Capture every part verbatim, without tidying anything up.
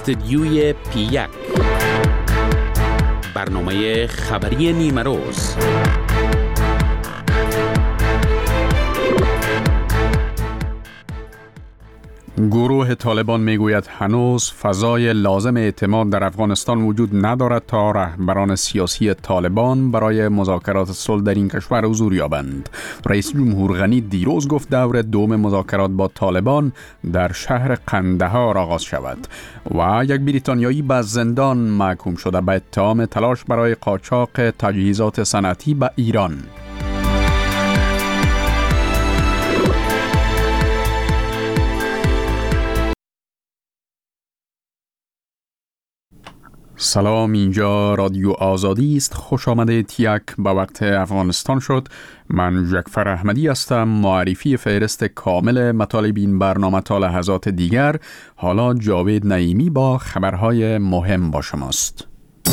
استدیوی پی یک، برنامه خبری نیمه روز. گروه طالبان میگوید هنوز فضای لازم اعتماد در افغانستان وجود ندارد تا رهبران سیاسی طالبان برای مذاکرات صلح در این کشور حضور یابند. رئیس جمهور غنی دیروز گفت دور دوم مذاکرات با طالبان در شهر قندهار آغاز شود و یک بریتانیایی به زندان محکوم شده به اتهام تلاش برای قاچاق تجهیزات صنعتی به ایران. سلام، اینجا رادیو آزادی است. خوش آمده تیک به وقت افغانستان شد. من جعفر احمدی هستم. معرفی فهرست کامل مطالب این برنامه تا لحظات دیگر. حالا جاوید نعیمی با خبرهای مهم با شماست.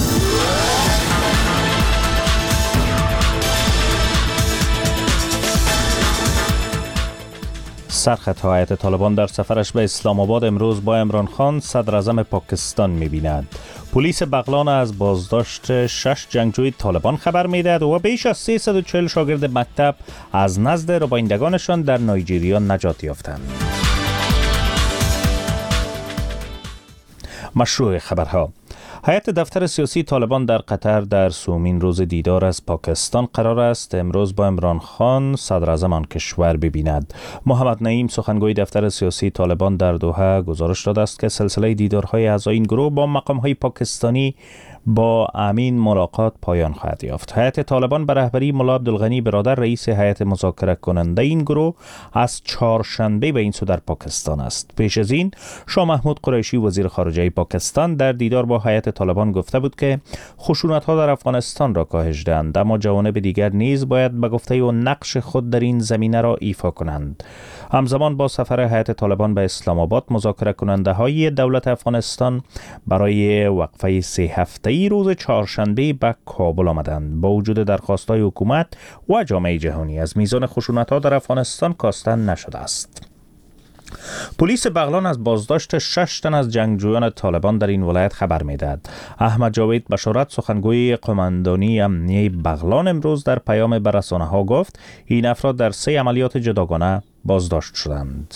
سرخط هیئت طالبان در سفرش به اسلام آباد امروز با عمران خان صدر اعظم پاکستان می‌بیند. پلیس بغلان از بازداشت شش جنگجوی طالبان خبر می‌دهد و بیش از سیصد و چهل شاگرد مکتب از نزد ربایندگانشان در نایجریا نجات یافتند. مشروع خبرها: هیئت دفتر سیاسی طالبان در قطر در سومین روز دیدار از پاکستان قرار است امروز با عمران خان صدر اعظم آن کشور ببیند. محمد نعیم سخنگوی دفتر سیاسی طالبان در دوحه گزارش داده است که سلسله دیدارهای اعضای این گروه با مقام‌های پاکستانی با امین ملاقات پایان خواهد یافت. هیئت طالبان به رهبری ملا عبدالغنی برادر رئیس هیئت مذاکره کننده این گروه از چهارشنبه به این سو در پاکستان است. پیش از این شاه محمود قریشی وزیر خارجه پاکستان در دیدار با هیئت طالبان گفته بود که خشونت‌ها در افغانستان را کاهش دهند، اما جوانب دیگر نیز باید به گفته و نقش خود در این زمینه را ایفا کنند. همزمان با سفر هیئت طالبان به اسلام آباد، مذاکره کننده های دولت افغانستان برای وقفه سه هفته‌ای روز چهارشنبه به کابل آمدند. با وجود درخواست‌های حکومت و جامعه جهانی از میزان خشونت‌ها در افغانستان کاسته نشده است. پلیس بغلان از بازداشت شش تن از جنگجویان طالبان در این ولایت خبر می‌دهد. احمد جاوید بشارت سخنگوی قماندانی امنیه بغلان امروز در پیام به رسانه‌ها گفت این افراد در سه عملیات جداگانه بازداشت شدند.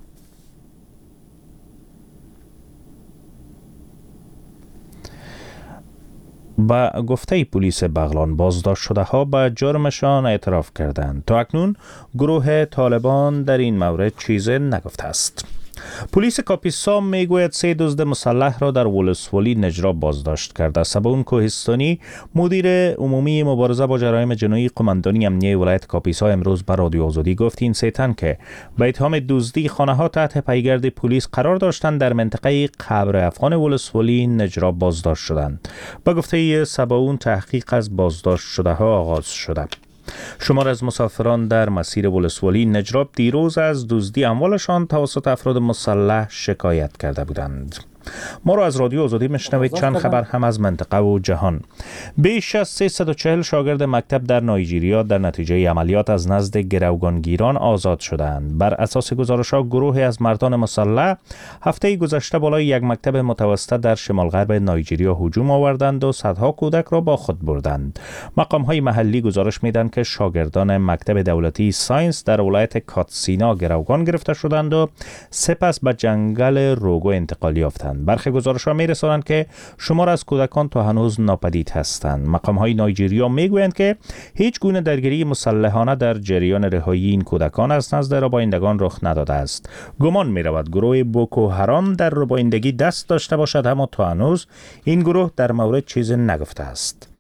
با گفته پلیس بغلان بازداشت شده ها به جرمشان اعتراف کردند. تا اکنون گروه طالبان در این مورد چیزی نگفته است. پلیس کاپیسا میگوید سه دزد مسلح را در ولسوالی نجراب بازداشت کرده. سباون کوهستانی مدیر عمومی مبارزه با جرایم جنایی قماندانی امنیه ولایت کاپیسا امروز به رادیو آزادی گفت این سه تن که به اتهام دزدی خانه ها تحت پیگرد پلیس قرار داشتند در منطقه قبر افغان ولسوالی نجراب بازداشت شدند. با گفته سباون تحقیق از بازداشت شده ها آغاز شده. شمار از مسافران در مسیر ولسوالی نجراب دیروز از دزدی اموالشان توسط افراد مسلح شکایت کرده بودند. ما را از رادیو آزادی میشنوید. چند خبر هم از منطقه و جهان. بیش از سیصد و چهل شاگرد مکتب در نایجریا در نتیجه عملیات از نزد گروگانگیران آزاد شدند. بر اساس گزارش‌ها گروهی از مردان مسلح هفته گذشته بالای یک مکتب متوسط در شمال غرب نایجریا هجوم آوردند و صدها کودک را با خود بردند. مقام‌های محلی گزارش میدن که شاگردان مکتب دولتی ساینس در ولایت کاتسینا گروگان گرفته شدند و سپس به جنگل روگو انتقال یافتند. برخی گزارش‌ها می‌رسانند که شمار از کودکان تا هنوز ناپدید هستند. مقام‌های نایجریا می‌گویند که هیچ گونه درگیری مسلحانه در جریان رهایی این کودکان از نزد ربایندگان رخ نداده است. گمان می‌رود گروه بوکو حرام در ربایندگی دست داشته باشد، اما تا هنوز این گروه در مورد چیزی نگفته است.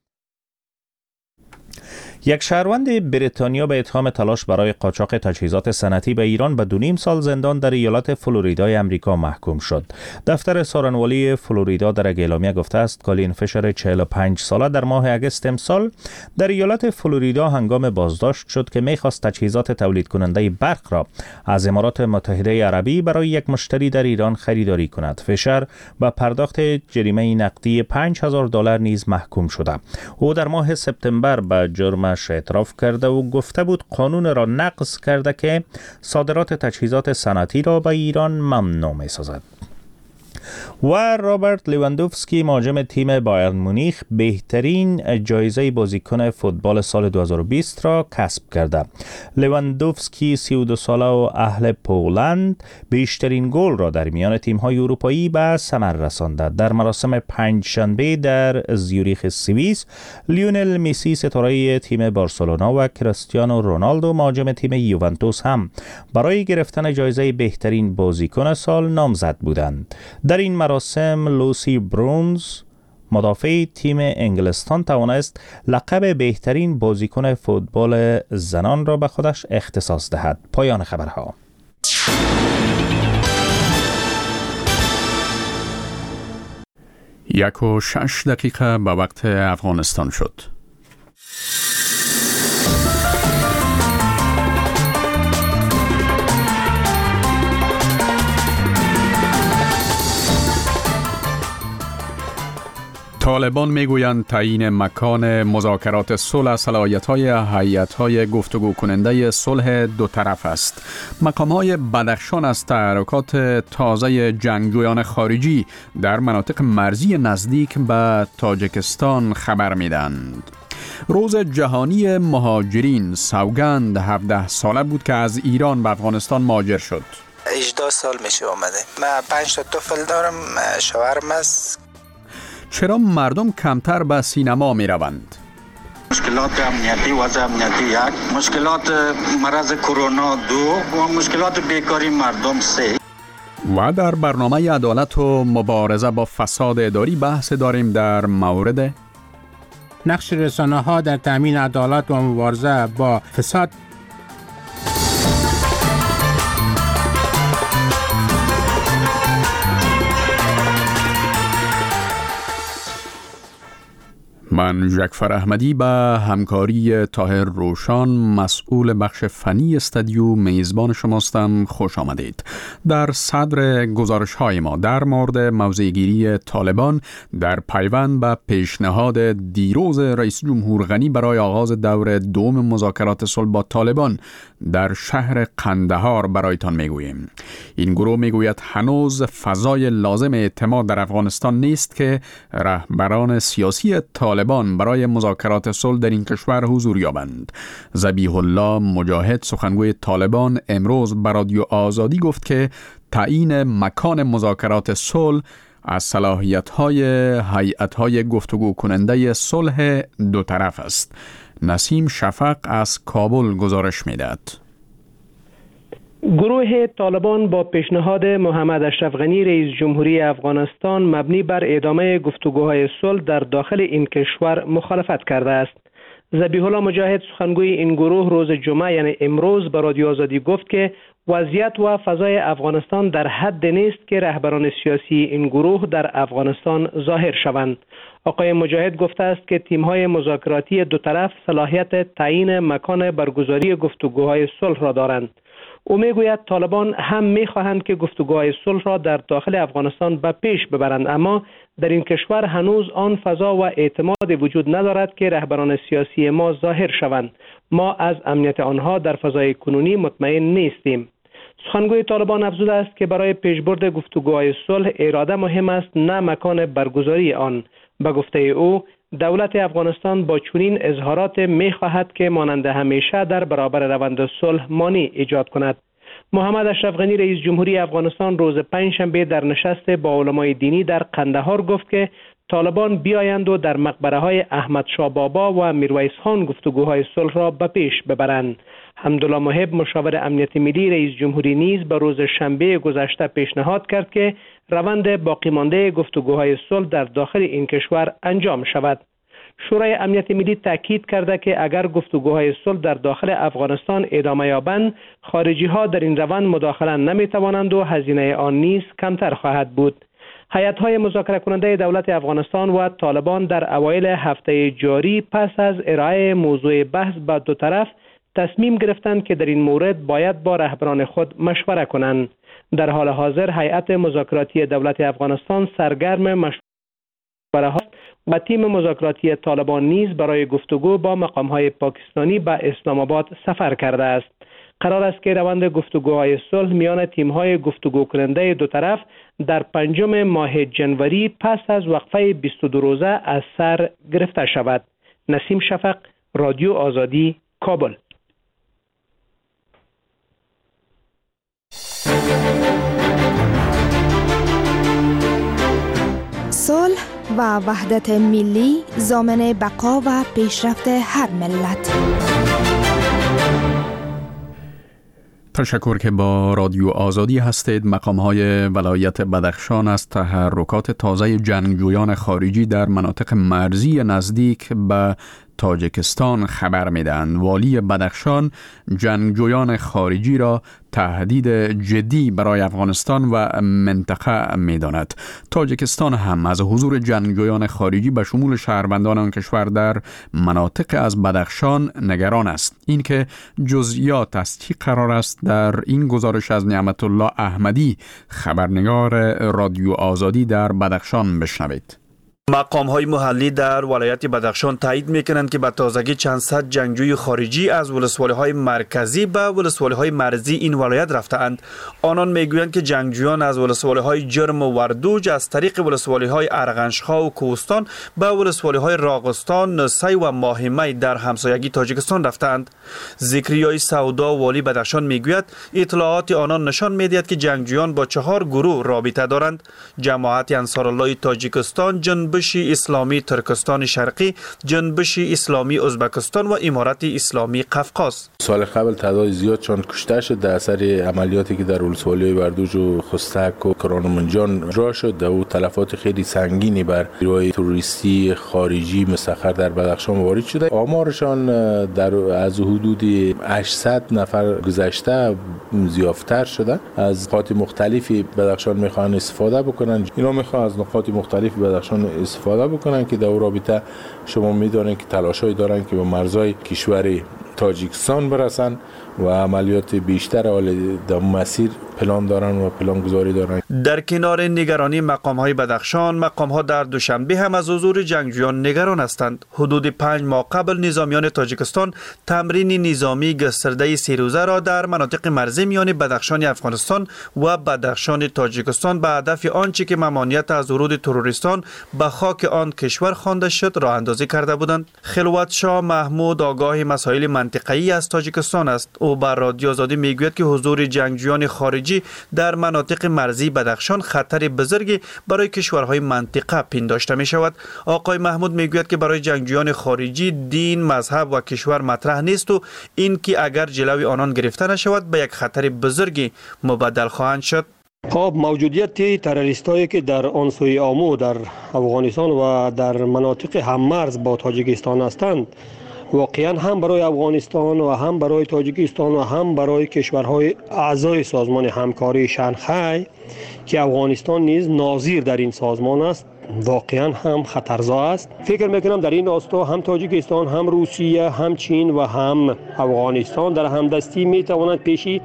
یک شهروند بریتانیا به اتهام تلاش برای قاچاق تجهیزات صنعتی به ایران به دو نیم سال زندان در ایالت فلوریدای امریکا محکوم شد. دفتر سارنوالی فلوریدا در یک اعلامیه گفته است کالین فشر چهل و پنج ساله در ماه اگست امسال در ایالت فلوریدا هنگام بازداشت شد که می‌خواست تجهیزات تولید کننده برق را از امارات متحده عربی برای یک مشتری در ایران خریداری کند. فشر با پرداخت جریمه نقدی پنج هزار دلار نیز محکوم شده. او در ماه سپتامبر به جرم اعتراف کرده و گفته بود قانون را نقض کرده که صادرات تجهیزات صنعتی را به ایران ممنوع می سازد. و رابرت لیواندوفسکی مهاجم تیم بایرن مونیخ بهترین جایزه بازیکن فوتبال سال دو هزار و بیست را کسب کرده. لیواندوفسکی سی و دو ساله و اهل پولند بیشترین گل را در میان تیم‌های اروپایی به ثمر رسانده. در مراسم پنجشنبه در زیوریخ سوئیس، لیونل مسی ستاره تیم بارسلونا و کریستیانو رونالدو مهاجم تیم یوونتوس هم برای گرفتن جایزه بهترین بازیکن سال نامزد بودند. در این مراسم لوسی برونز مدافع تیم انگلستان توانست لقب بهترین بازیکن فوتبال زنان را به خودش اختصاص دهد. پایان خبرها. یک و شش دقیقه به وقت افغانستان شد. طالبان میگویند تعیین مکان مذاکرات صلح صلاحیت‌های هیئت‌های گفتگو کننده صلح دو طرف است. مقام‌های بدخشان از تحرکات تازه جنگجویان خارجی در مناطق مرزی نزدیک به تاجیکستان خبر میدهند. روز جهانی مهاجرین سوگند هفده ساله بود که از ایران به افغانستان مهاجر شد. هجده سال میشه اومده. من پنج تا طفل دارم، شوهرم است. چرا مردم کمتر به سینما می روند؟ مشکلات امنیتی، وضع امنیتی یک، مشکلات مرض کرونا دو و مشکلات بیکاری مردم سه. و در برنامه عدالت و مبارزه با فساد اداری بحث داریم در مورد نقش رسانه‌ها در تامین عدالت و مبارزه با فساد. من جعفر احمدی به همکاری طاهر روشان مسئول بخش فنی استودیو میزبان شماستم. خوش آمدید. در صدر گزارش های ما در مورد موضع‌گیری طالبان در پیوند به پیشنهاد دیروز رئیس جمهور غنی برای آغاز دور دوم مذاکرات صلح با طالبان در شهر قندهار برایتان میگوییم. این گروه میگوید هنوز فضای لازم اعتماد در افغانستان نیست که رهبران سیاسی طالبان برای مذاکرات صلح در این کشور حضور یابند. ذبیح الله مجاهد سخنگوی طالبان امروز به رادیو آزادی گفت که تعیین مکان مذاکرات صلح از صلاحیت‌های هیئت‌های گفتگو کننده صلح دو طرف است. نسیم شفق از کابل گزارش می‌دهد. گروه طالبان با پیشنهاد محمد اشرف غنی رئیس جمهوری افغانستان مبنی بر ادامه گفتگوهای صلح در داخل این کشور مخالفت کرده است. ذبیح الله مجاهد سخنگوی این گروه روز جمعه یعنی امروز به رادیو آزادی گفت که وضعیت و فضای افغانستان در حد نیست که رهبران سیاسی این گروه در افغانستان ظاهر شوند. آقای مجاهد گفته است که تیم‌های مذاکراتی دو طرف صلاحیت تعیین مکان برگزاری گفتگوهای صلح را دارند. او میگوید طالبان هم میخواهند که گفتگوهای صلح را در داخل افغانستان به پیش ببرند، اما در این کشور هنوز آن فضا و اعتماد وجود ندارد که رهبران سیاسی ما ظاهر شوند. ما از امنیت آنها در فضای کنونی مطمئن نیستیم. سخنگوی طالبان افزوده است که برای پیشبرد گفتگوهای صلح اراده مهم است نه مکان برگزاری آن. به گفته او دولت افغانستان با چنین اظهارات می‌خواهد که مانند همیشه در برابر روند صلح مانع ایجاد کند. محمد اشرف غنی رئیس جمهوری افغانستان روز پنجشنبه در نشست با علمای دینی در قندهار گفت که طالبان بیایند و در مقبره‌های احمد شاه بابا و میرویس خان گفتگوهای صلح را به پیش ببرند. حمدالله محب مشاور امنیت ملی رئیس جمهوری نیز به روز شنبه گذشته پیشنهاد کرد که روند باقی مانده گفتگوهای صلح در داخل این کشور انجام شود. شورای امنیت ملی تاکید کرده که اگر گفتگوهای صلح در داخل افغانستان ادامه یابند، خارجی ها در این روند مداخله نمی توانند و هزینه آن نیز کمتر خواهد بود. هیئت‌های مذاکره کننده دولت افغانستان و طالبان در اوایل هفته جاری پس از ارائه موضوع بحث به دو طرف تصمیم گرفتند که در این مورد باید با رهبران خود مشوره کنند. در حال حاضر هیئت مذاکراتی دولت افغانستان سرگرم مشوره هاست و تیم مذاکراتی طالبان نیز برای گفتگو با مقام‌های پاکستانی به اسلام آباد سفر کرده است. قرار است که روند گفتگوهای صلح میان تیم‌های گفتگو کننده دو طرف در پنجم ماه جنوری پس از وقفه بیست و دو روزه از سر گرفته شود. نسیم شفق، رادیو آزادی، کابل. صلح و وحدت ملی ضامن بقا و پیشرفت هر ملت. تشکر که با رادیو آزادی هستید. مقام‌های ولایت بدخشان از تحرکات تازه جنگجویان خارجی در مناطق مرزی نزدیک به تاجیکستان خبر میدهند. والی بدخشان جنگجویان خارجی را تهدید جدی برای افغانستان و منطقه میداند. تاجیکستان هم از حضور جنگجویان خارجی به شمول شهروندان آن کشور در مناطق از بدخشان نگران است. این که جزئیات از چی قرار است در این گزارش از نعمت الله احمدی، خبرنگار رادیو آزادی در بدخشان، بشنوید. مقام‌های محلی در ولایت بدخشان تایید می‌کنند که به تازگی چند صد جنگجوی خارجی از ولسوالی‌های مرکزی به ولسوالی‌های مرزی این ولایت رفته‌اند. آنان می‌گویند که جنگجویان از ولسوالی‌های جرم و وردوج از طریق ولسوالی‌های ارغنش‌خا و کوهستان به ولسوالی‌های راغستان، نسی و ماهمی در همسایگی تاجیکستان رفته‌اند. ذکریای سودا والی بدخشان می‌گوید اطلاعات آنان نشان می‌دهد که جنگجویان با چهار گروه رابطه دارند: جماعت انصارالله تاجیکستان، جنبش اسلامی ترکستان شرقی، جنبش اسلامی ازبکستان و امارت اسلامی قفقاز. سال قبل تعداد زیاد چون کشته شد در اثر عملیاتی که در ولسوالی وردوج و خستک و کرانمنجان اجرا شد و تلفات خیلی سنگینی بر نیروهای تروریستی خارجی مسخر در بدخشان وارد شده. آمارشان در از حدود هشتصد نفر گذشته زیادتر شده. از نقاط مختلفی بدخشان میخوان استفاده بکنن. اینا میخوان از نقاط مختلفی بدخشان استفاده بکنن که در رابطه شما میدونید که تلاشایی دارن که به مرزهای کشور تاجیکستان برسن و عملیات بیشتر حال در مسیر پلان دارن و پلان گذاری دارن. در کنار نگرانی مقام‌های بدخشان، مقام‌ها در دوشنبه هم از حضور جنگجویان نگران هستند. حدود پنج ماه قبل نظامیان تاجیکستان تمرین نظامی گسترده سه روزه را در مناطق مرزی میان بدخشان افغانستان و بدخشان تاجیکستان به هدف آنچه که ممانعت از ورود تروریستان به خاک آن کشور خوانده شد راه اندازی کرده بودند. خلوت شاه محمود آگاه مسائل منطقه‌ای از تاجیکستان است. او بر رادیو آزادی میگوید که حضور جنگجویان خارجی در مناطق مرزی بدخشان خطر بزرگی برای کشورهای منطقه پنداشته می شود. آقای محمود میگوید که برای جنگجویان خارجی دین، مذهب و کشور مطرح نیست و این که اگر جلوی آنان گرفته نشود به یک خطر بزرگی مبدل خواهند شد. خب موجودیت تروریستایی که در آن سوی آمو در افغانستان و در مناطق هممرز با تاجیکستان هستند واقعا هم برای افغانستان و هم برای تاجیکستان و هم برای کشورهای اعضای سازمان همکاری شانگهای که افغانستان نیز ناظر در این سازمان است واقعا هم خطرزا است. فکر میکنم در این راستا هم تاجیکستان، هم روسیه، هم چین و هم افغانستان در همدستی میتوانند پیشی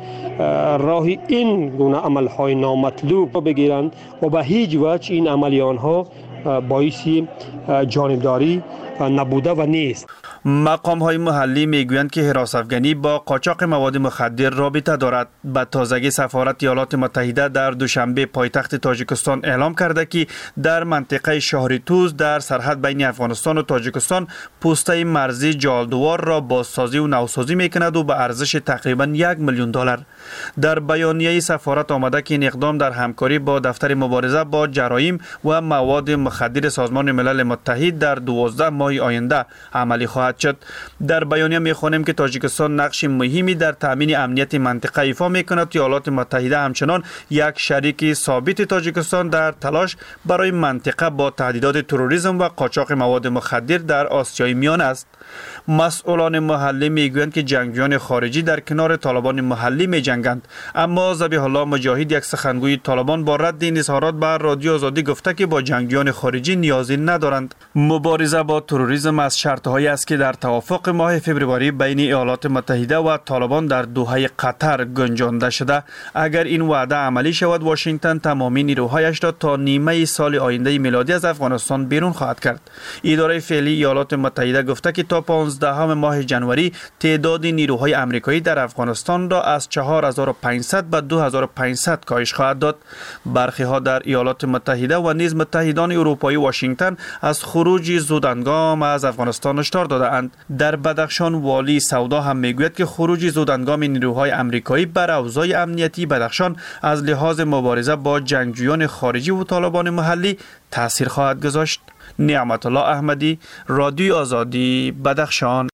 راه این گونه عملهای نامطلوب بگیرند و به هیچ وجه این عملیان ها باعثی جانبداری نبوده و نیست. مقام های محلی میگویند که حراس افغانی با قاچاق مواد مخدر رابطه دارد. به تازگی سفارت ایالات متحده در دوشنبه پایتخت تاجیکستان اعلام کرده که در منطقه شهر توز در سرحد بین افغانستان و تاجیکستان پوسته مرزی جالدوار را بازسازی و نوسازی میکند و به ارزش تقریبا یک میلیون دلار. در بیانیه سفارت آمده که این اقدام در همکاری با دفتر مبارزه با جرایم و مواد مخدر سازمان ملل متحد در دوازده ماه آینده عملی خواهد شد. در بیانیه می‌خوانیم که تاجیکستان نقش مهمی در تامین امنیت منطقه ایفا می‌کند. ایالات متحده همچنان یک شریک ثابت تاجیکستان در تلاش برای منطقه با تهدیدات تروریسم و قاچاق مواد مخدر در آسیای میانه است. مسئولان محلی میگویند که جنگجویان خارجی در کنار طالبان محلی می‌جنگند، اما ذبیح الله مجاهد یک سخنگوی طالبان با رد این اظهارات بر رادیو آزادی گفته که با جنگجویان خارجی نیازی ندارند. مبارزه با تروریسم از شرط‌هایی است که در توافق ماه فوریه بین ایالات متحده و طالبان در دوحه قطر گنجانده شده. اگر این وعده عملی شود، واشنگتن تمامی نیروهایش را تا نیمه سال آینده میلادی از افغانستان بیرون خواهد کرد. اداره فعلی ایالات متحده گفته که تا پانزدهم ماه جنوری تعداد نیروهای آمریکایی در افغانستان را از چهار هزار و پانصد به دو هزار و پانصد کاهش خواهد داد. برخی ها در ایالات متحده و نیز متحدان اروپایی واشنگتن از خروج زودهنگام از افغانستان هشدار داده‌اند. در بدخشان والی سودا هم میگوید که خروج زودهنگام نیروهای آمریکایی بر اوضاع امنیتی بدخشان از لحاظ مبارزه با جنگجویان خارجی و طالبان محلی تاثیر خواهد گذاشت. نعمت الله احمدی، رادیو آزادی، بدخشان.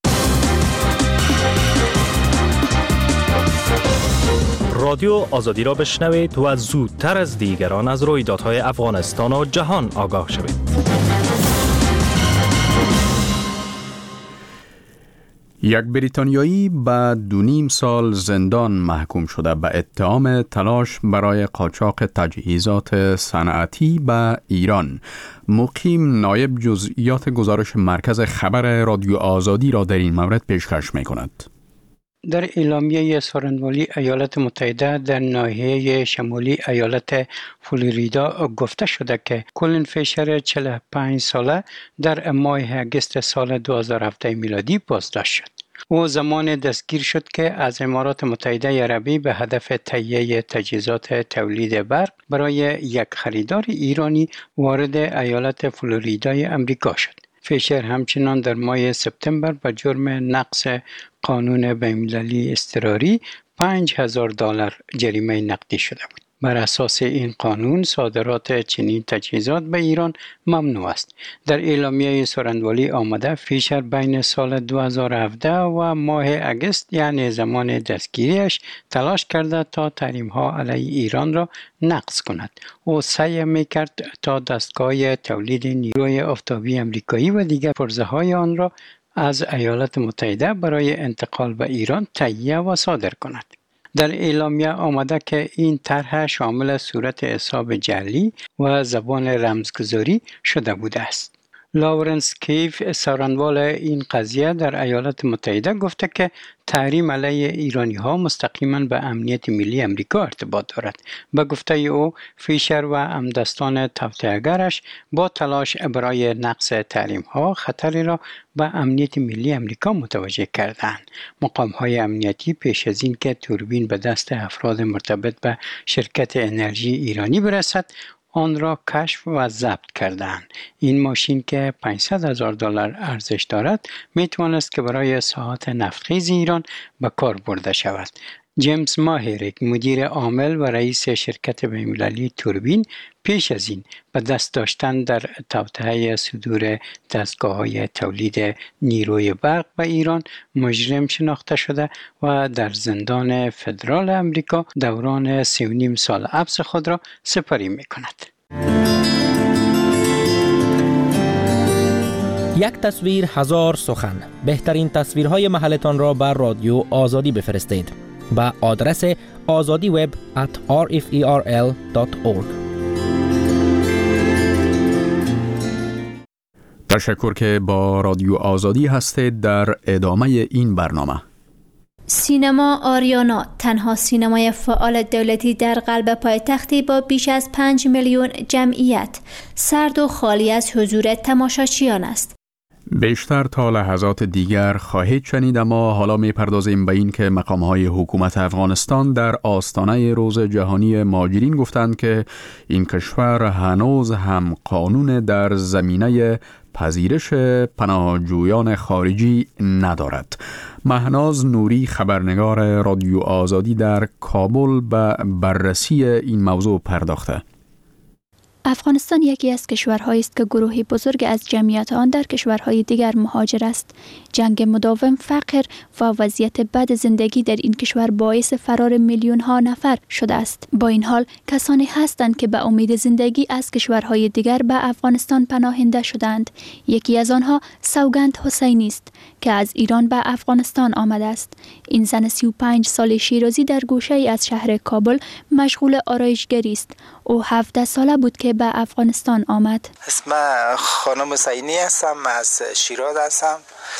رادیو آزادی را بشنوید و زودتر از دیگران از رویدادهای افغانستان و جهان آگاه شوید. یک بریتانیایی به دو نیم سال زندان محکوم شده به اتهام تلاش برای قاچاق تجهیزات صنعتی به ایران. مقیم نایب جزئیات گزارش مرکز خبر رادیو آزادی را در این مورد پیشکش می کند. در اعلامیه سارنوالی ایالات متحده در ناحیه شمالی ایالت فلوریدا گفته شده که کولین فیشر چهل و پنج ساله در ماه اگست سال دو هزار و هفده میلادی بازداشت شد. او زمان دستگیر شد که از امارات متحده عربی به هدف تهیه تجهیزات تولید برق برای یک خریدار ایرانی وارد ایالت فلوریدای امریکا شد. فیشر همچنان در ماه سپتامبر به جرم نقض قانون بین‌المللی اضطراری پنج هزار دلار جریمه نقدی شده بود. بر اساس این قانون صادرات چنین تجهیزات به ایران ممنوع است. در اعلامیه سارنوالی آمده فیشر بین سال دو هزار و هفده و ماه اگست یعنی زمان دستگیریش تلاش کرده تا تحریم‌ها علیه ایران را نقض کند. او سعی می‌کرد تا دستگاه تولید نیروی آفتابی آمریکایی و دیگر پرزه‌های آن را از ایالات متحده برای انتقال به ایران تهیه و صادر کند. در اعلامیه آمده که این طرح شامل صورت حساب جعلی و زبان رمزگذاری شده بوده است. لاورنس کیف سارنوال این قضیه در ایالات متحده گفته که تحریم علیه ایرانی ها مستقیما به امنیت ملی امریکا ارتباط دارد. به گفته او فیشر و همدستان توطئه‌گرش با تلاش برای نقض تحریم ها خطری را به امنیت ملی امریکا متوجه کردند. مقام های امنیتی پیش از این که توربین به دست افراد مرتبط به شرکت انرژی ایرانی برسد آن را کشف و ضبط کردند. این ماشین که پانصد هزار دلار ارزش دارد می توانست که برای ساعات نفتخیز ایران به کار برده شود. جیمز ماهریک مدیر عامل و رئیس شرکت بین‌المللی توربین پیش از این به دست داشتن در توطئه صدور دستگاه‌های تولید نیروی برق به ایران مجرم شناخته شده و در زندان فدرال امریکا دوران سی و نیم سال حبس خود را سپری می‌کند. یک تصویر هزار سخن. بهترین تصویرهای محلتان را بر رادیو آزادی بفرستید با آدرس آزادی وب ات آر اف ای آر ال دات اورگ. تشکر که با رادیو آزادی هستید. در ادامه این برنامه سینما آریانا، تنها سینمای فعال دولتی در قلب پایتختی با بیش از پنج میلیون جمعیت، سرد و خالی از حضور تماشاچیان است. بیشتر تا لحظات دیگر خواهید شنید، اما حالا می‌پردازیم به این که مقام‌های حکومت افغانستان در آستانه روز جهانی مهاجرین گفتند که این کشور هنوز هم قانون در زمینه پذیرش پناهجویان خارجی ندارد. مهناز نوری، خبرنگار رادیو آزادی در کابل، به بررسی این موضوع پرداخته. افغانستان یکی از کشورهایی است که گروهی بزرگ از جمعیت آن در کشورهای دیگر مهاجر است. جنگ مداوم، فقر و وضعیت بد زندگی در این کشور باعث فرار میلیون ها نفر شده است. با این حال کسانی هستند که به امید زندگی از کشورهای دیگر به افغانستان پناهنده شدند. یکی از آنها سوگند حسینی است که از ایران به افغانستان آمده است. این زن سی و پنج ساله شیرازی در گوشه ای از شهر کابل مشغول آرایشگری است. او هفده ساله بود که به افغانستان آمد. اسم خانم حسینی هستم، از شیراز هستم.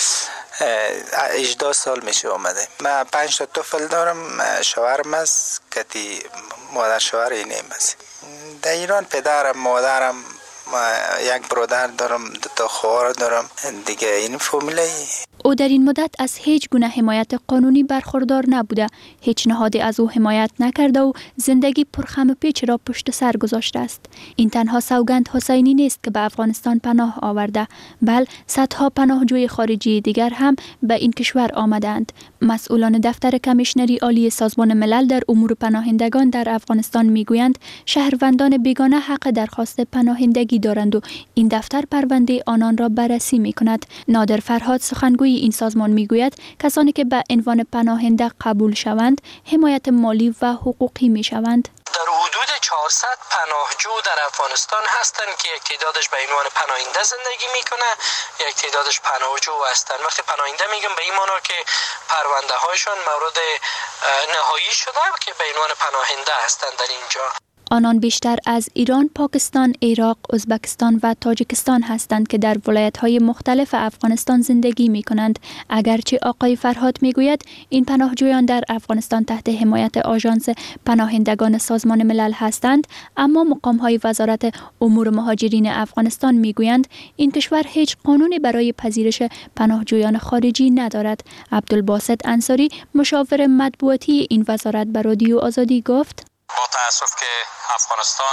هجده سال میشه اومده. من پنج تا طفل دارم، شوهرم است که مادر شوهر اینیم است. در ایران پدرم، مادرم، یک برادر دارم، دو تا خواهر دارم دیگه. این فامیلی. او در این مدت از هیچ گونه حمایت قانونی برخوردار نبوده، هیچ نهادی از او حمایت نکرده و زندگی پرخم و پیچ را پشت سر گذاشته است. این تنها سوگند حسینی نیست که به افغانستان پناه آورده، بل صدها پناهجوی خارجی دیگر هم به این کشور آمدند. مسئولان دفتر کمیشنری عالی سازمان ملل در امور پناهندگان در افغانستان میگویند شهروندان بیگانه حق درخواست پناهندگی دارند و این دفتر پرونده آنان را بررسی میکند. نادر فرهاد سخنگوی این سازمان میگوید کسانی که به عنوان پناهنده قبول شوند حمایت مالی و حقوقی میشوند. در حدود چهارصد پناهجو در افغانستان هستند که یک تعدادش به عنوان پناهنده زندگی میکنه، یک تعدادش پناهجو هستند. وقتی پناهنده میگم به این معنی که پرونده هایشان مورد نهایی شده که به عنوان پناهنده هستند در اینجا. آنان بیشتر از ایران، پاکستان، عراق، ازبکستان و تاجیکستان هستند که در ولایت‌های مختلف افغانستان زندگی می‌کنند. اگرچه آقای فرهاد می‌گوید این پناهجویان در افغانستان تحت حمایت آژانس پناهندگان سازمان ملل هستند، اما مقام‌های وزارت امور مهاجرین افغانستان می‌گویند این کشور هیچ قانونی برای پذیرش پناهجویان خارجی ندارد. عبدالباسط انصاری، مشاور مطبوعاتی این وزارت، به رادیو آزادی گفت: با تأسف که افغانستان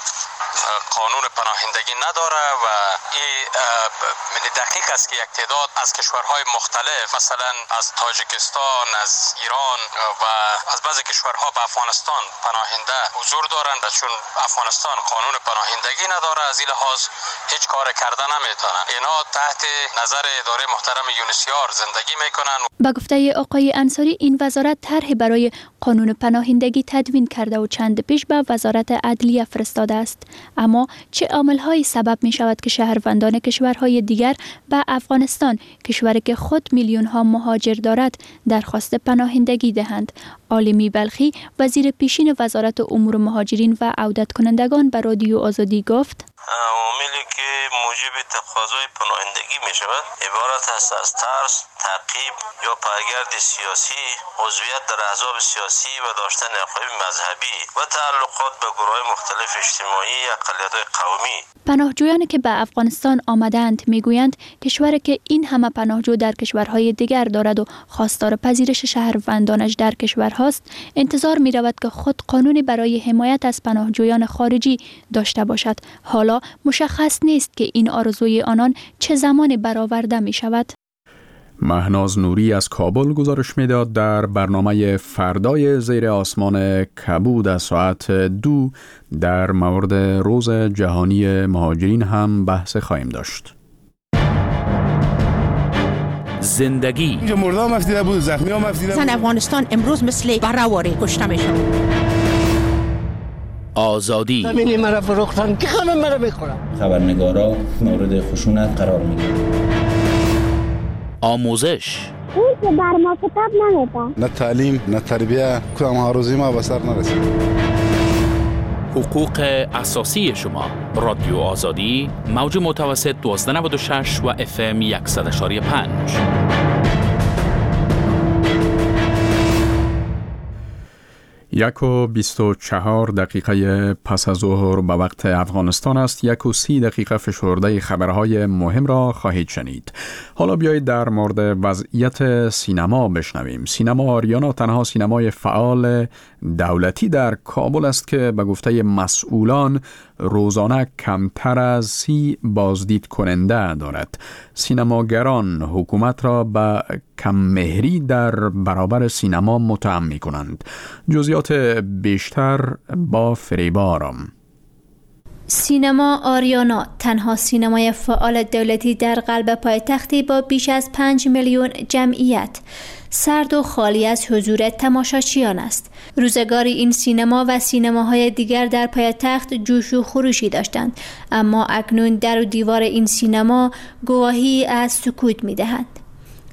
قانون پناهندگی نداره و این دقیق است که یک تعداد از کشورهای مختلف مثلا از تاجیکستان، از ایران و از بعضی کشورها به افغانستان پناهنده حضور دارند، چون افغانستان قانون پناهندگی نداره از این لحاظ هیچ کار کرده نمیتونن. اینا تحت نظر اداره محترم یونسیار زندگی میکنن. با گفته آقای انصاری این وزارت طرح برای قانون پناهندگی تدوین کرده و چند پیش به وزارت عدلیه فرستاده است. اما چه عامل‌هایی سبب می شود که شهروندان کشورهای دیگر به افغانستان، کشوری که خود میلیون‌ها مهاجر دارد، درخواست پناهندگی دهند؟ عالمی بلخی، وزیر پیشین وزارت امور مهاجرین و عودت کنندگان، به رادیو آزادی گفت: عاملی که موجب تقاضای پناهندگی می شود عبارت است از ترس، تعقیب یا پایگرد سیاسی، عضویت در احزاب سیاسی و داشتن عقاید مذهبی و تعلقات به گروه‌های مختلف اجتماعی یا اقلیت‌های قومی. پناهجویانی که به افغانستان آمدند میگویند کشوری که این همه پناهجو در کشورهای دیگر دارد و خواستار پذیرش شهروندانش در کشورهاست، انتظار می رود که خود قانونی برای حمایت از پناهجویان خارجی داشته باشد. حالا مشخص نیست که این آرزوی آنان چه زمانی برآورده می شود. مهناز نوری از کابل گزارش میداد در برنامه فردای زیر آسمان کبود از ساعت دو در مورد روز جهانی مهاجرین هم بحث خواهیم داشت. زندگی اینجا مردا هم افتیده بود، زخمی هم افتیده بود. زن افغانستان امروز مثل برآوری کشته میشن. آزادی همینی مرا فروختن که خانم مرا میخورم. خبرنگارا مورد خشونت قرار میگیرن. آموزش اون که بر ما کتاب نمیده، نه تعلیم نه تربیه، کدام آرزوی ما به سر نرسید. حقوق اساسی شما. رادیو آزادی، موج متوسط دوازده نود و شش و اف ام صد و یک و پنج. یک و بیست و چهار دقیقه پس از ظهر به وقت افغانستان است. یک و سی دقیقه فشرده خبرهای مهم را خواهید شنید. حالا بیایید در مورد وضعیت سینما بشنویم. سینما آریانا تنها سینمای فعال دولتی در کابل است که به گفته مسئولان روزانه کمتر از سی بازدید کننده دارد. سینماگران حکومت را به کم‌مهری در برابر سینما متهم می کنند. جزئیات بیشتر با فریبا آرام. سینما آریانا تنها سینمای فعال دولتی در قلب پایتختی با بیش از پنج میلیون جمعیت، سرد و خالی از حضور تماشاچیان است. روزگاری این سینما و سینماهای دیگر در پایتخت جوش و خروشی داشتند، اما اکنون در و دیوار این سینما گواهی از سکوت می دهند.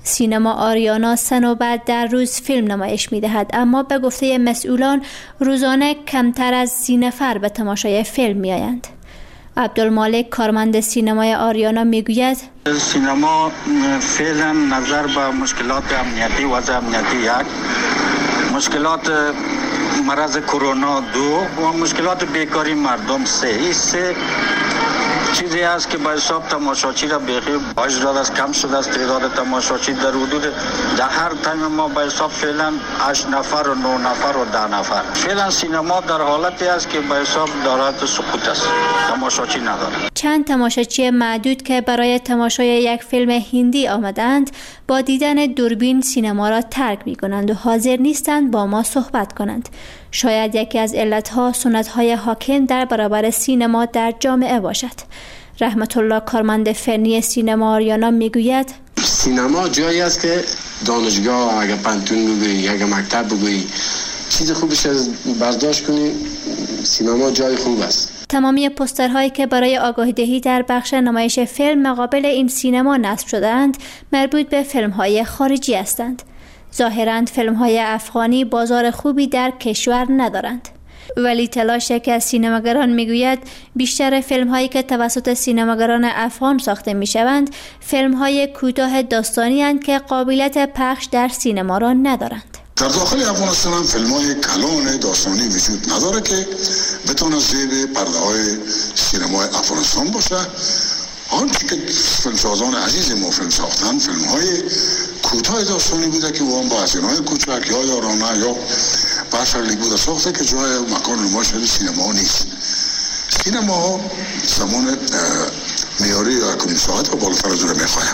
سینما آریانا سه نوبت در روز فیلم نمایش می‌دهد، اما به گفته مسئولان روزانه کمتر از سی نفر به تماشای فیلم می‌آیند. عبدالمالک کارمند سینمای آریانا میگوید سینما فعلا نظر به مشکلات امنیتی وضع امنیتی یک، مشکلات مرض کرونا دو و مشکلات بیکاری مردم سه، این سه چیزی است که به حساب تماشاچی را بیخی باعث داده است کم شده است. تعداد تماشاچی در حدود در هر تایم ما به حساب فعلا هشت نفر و نه نفر و ده نفر. فعلا سینما در حالتی است که به حساب دارد سقوط است، تماشاچی ندارد. چند تماشاچی معدود که برای تماشای یک فیلم هندی آمدند با دیدن دوربین سینما را ترک می کنند و حاضر نیستند با ما صحبت کنند. شاید یکی از علتها سنت‌های حاکم در برابر سینما در جامعه باشد. رحمت الله کارمند فنی سینما آریانا میگوید سینما جایی است که دانشگاه اگه پانتون بگویی اگه مکتب بگویی چیز خوبش از برداشت کنی، سینما جای خوب است. تمامی پوسترهایی که برای آگاهی دهی در بخش نمایش فیلم مقابل این سینما نصب شده‌اند مربوط به فیلم‌های خارجی هستند. ظاهراً فیلم‌های افغانی بازار خوبی در کشور ندارند. ولی تلاش یکی از سینماگران میگوید بیشتر فیلم‌هایی که توسط سینماگران افغان ساخته میشوند فیلم‌های کوتاه داستانی اند که قابلیت پخش در سینما را ندارند. در داخل افغانستان هم فیلم‌های کلان داستانی وجود نداره که بتونه زیر پرده‌های سینمای افغانستان باشه. آنچه که فیلمسازان عزیز ما فیلم ساختن فیلم‌های کوتاه داستانی بوده که وام با هزینه‌های کوچک یا یارانه یا باشرلی بوده ساخته که جای مکان نمایش سینما نیست. سینما زمان میاری یا کنیم ساعت و بالاتر از اون میخوایم.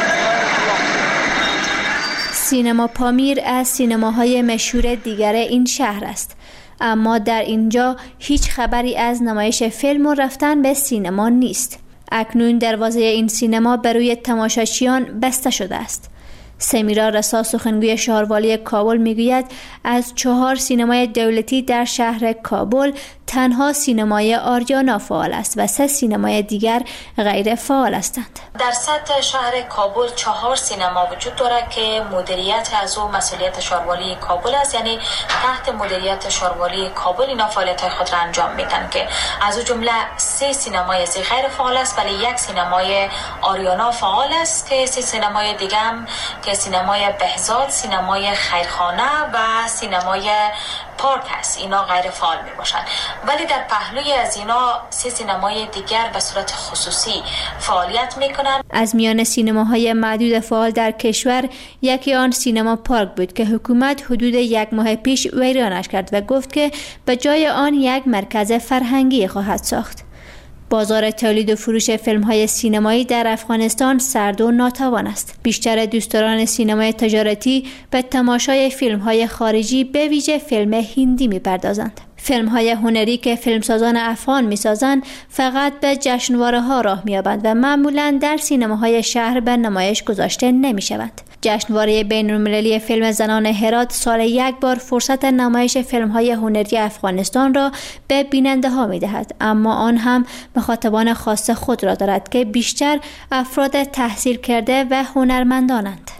سینما پامیر از سینماهای مشهور دیگر این شهر است، اما در اینجا هیچ خبری از نمایش فیلم و رفتن به سینما نیست. اکنون دروازه این سینما بر روی تماشاچیان بسته شده است. سمیرا رسا سخنگوی شهروالی کابل میگوید از چهار سینمای دولتی در شهر کابل تنها سینمای آریانا فعال است و سه سینمای دیگر غیر فعال هستند. در سطح شهر کابل چهار سینما وجود دارد که مدیریت از او مسئولیت شهروالی کابل است، یعنی تحت مدیریت شهروالی کابل اینا فعالیت خود را انجام میدن که از او جمله سه سینمای از غیر فعال است ولی یک سینمای آریانا فعال است که سه سینمای دیگه هم که سینمای بهزاد، سینمای خیرخانه و سینمای پارک هست، اینا غیر فعال می باشند. ولی در پهلوی از اینا سه سینمای دیگر به صورت خصوصی فعالیت می کنند. از میان سینماهای معدود فعال در کشور یکی آن سینما پارک بود که حکومت حدود یک ماه پیش ویرانش کرد و گفت که به جای آن یک مرکز فرهنگی خواهد ساخت. بازار تولید و فروش فیلم‌های سینمایی در افغانستان سرد و ناتوان است. بیشتر دوستداران سینمای تجارتی به تماشای فیلم‌های خارجی به ویژه فیلم هندی می‌پردازند. فیلم‌های هنری که فیلمسازان افغان می‌سازند فقط به جشنواره‌ها راه می‌یابند و معمولاً در سینماهای شهر به نمایش گذاشته نمی‌شوند. جشنواره بین‌المللی فیلم زنان هرات سال یک بار فرصت نمایش فیلم‌های هنری افغانستان را به بیننده‌ها می‌دهد، اما آن هم مخاطبان خاص خود را دارد که بیشتر افراد تحصیل کرده و هنرمندانند.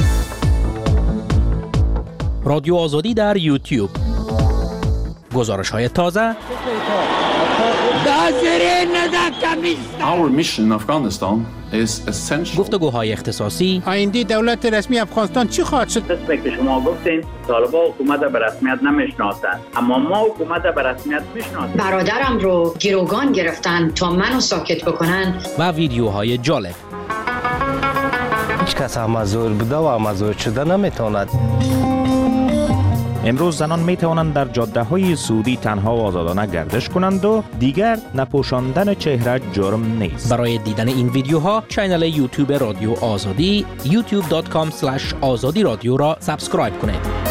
رادیو آزادی در یوتیوب. گزارش‌های تازه. Our mission in Afghanistan is essential. گفتگوهای اختصاصی. آینده دولت رسمی افغانستان چی خواهد شد؟ قسمی که شما گفتین طالبان حکومت به رسمیت نمیشناسند، اما ما حکومت به رسمیت میشناسیم. برادرم رو گروگان گرفتن تا منو ساکت بکنن. و ویدیوهای جالب. هیچ کس مزور بوده و مزور شده نمیتواند. امروز زنان می توانند در جاده های سعودی تنها و آزادانه گردش کنند و دیگر نپوشاندن چهره جرم نیست. برای دیدن این ویدیوها چینل یوتیوب رادیو آزادی یوتیوب دات کام اسلش آزادی رادیو را سابسکرایب کنید.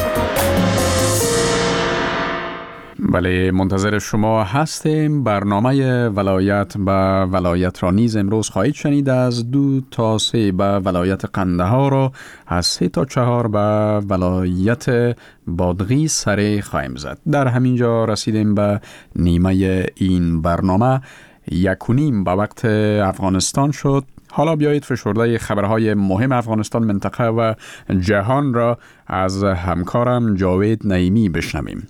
بله، منتظر شما هستیم. برنامه ولایت به ولایت را نیز امروز خواهید شنید. از دو تا سه به ولایت قندهار را، از سه تا چهار به ولایت بادغیس سری خواهیم زد. در همینجا رسیدیم به نیمه این برنامه. یک و نیم به وقت افغانستان شد. حالا بیایید فشرده خبرهای مهم افغانستان، منطقه و جهان را از همکارم جاوید نعیمی بشنویم.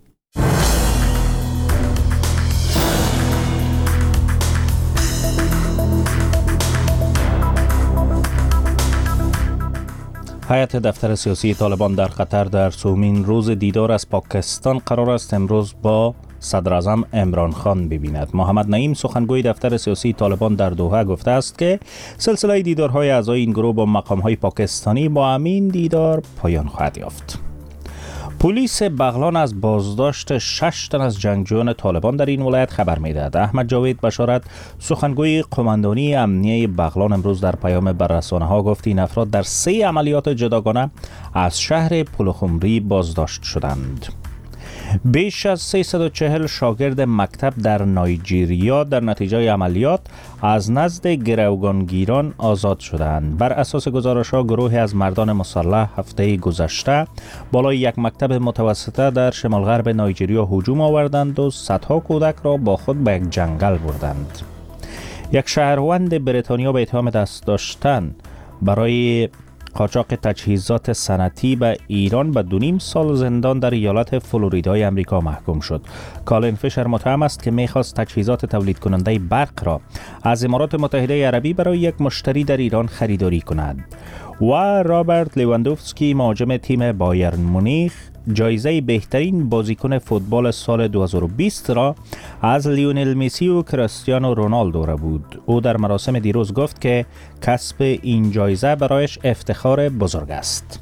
هیئت دفتر سیاسی طالبان در قطر در سومین روز دیدار از پاکستان قرار است امروز با صدر اعظم عمران خان ببیند. محمد نعیم سخنگوی دفتر سیاسی طالبان در دوحه گفته است که سلسله دیدارهای اعضای این گروه با مقامهای پاکستانی با همین دیدار پایان خواهد یافت. پلیس بغلان از بازداشت شش تن از جنگجویان طالبان در این ولایت خبر می‌دهد. احمد جاوید بشارت سخنگوی قماندانی امنیه بغلان امروز در پیام بر رسانه‌ها گفت این افراد در سه عملیات جداگانه از شهر پلخمری بازداشت شدند. بیش از سیصد و چهل شاگرد مکتب در نایجیریا در نتیجه عملیات از نزد گروگانگیران آزاد شدند. بر اساس گزارش‌ها گروهی از مردان مسلح هفته گذشته بالای یک مکتب متوسطه در شمال غرب نایجیریا هجوم آوردند و صدها کودک را با خود به یک جنگل بردند. یک شهروند بریتانیا به اتهام دست داشتن برای قاچاق تجهیزات صنعتی به ایران به دو نیم سال زندان در ایالت فلوریدای امریکا محکوم شد. کالین فیشر متهم است که می‌خواست تجهیزات تولید کننده برق را از امارات متحده عربی برای یک مشتری در ایران خریداری کند. و رابرت لیواندوفسکی مهاجم تیم بایرن مونیخ جایزه بهترین بازیکن فوتبال سال دو هزار و بیست را از لیونل مسی و کریستیانو رونالدو را بود. او در مراسم دیروز گفت که کسب این جایزه برایش افتخار بزرگ است.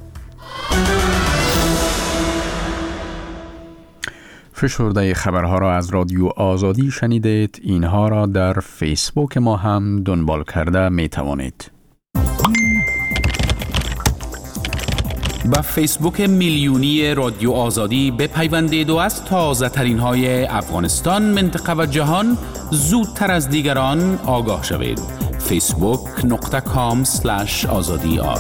فشرده خبرها را از رادیو آزادی شنیدید. اینها را در فیسبوک ما هم دنبال کرده می توانید. با فیسبوک میلیونی رادیو آزادی بپیوندید و از تازه ترین های افغانستان، منطقه و جهان زودتر از دیگران آگاه شوید. فیسبوک نقطه کام سلش آزادی آر.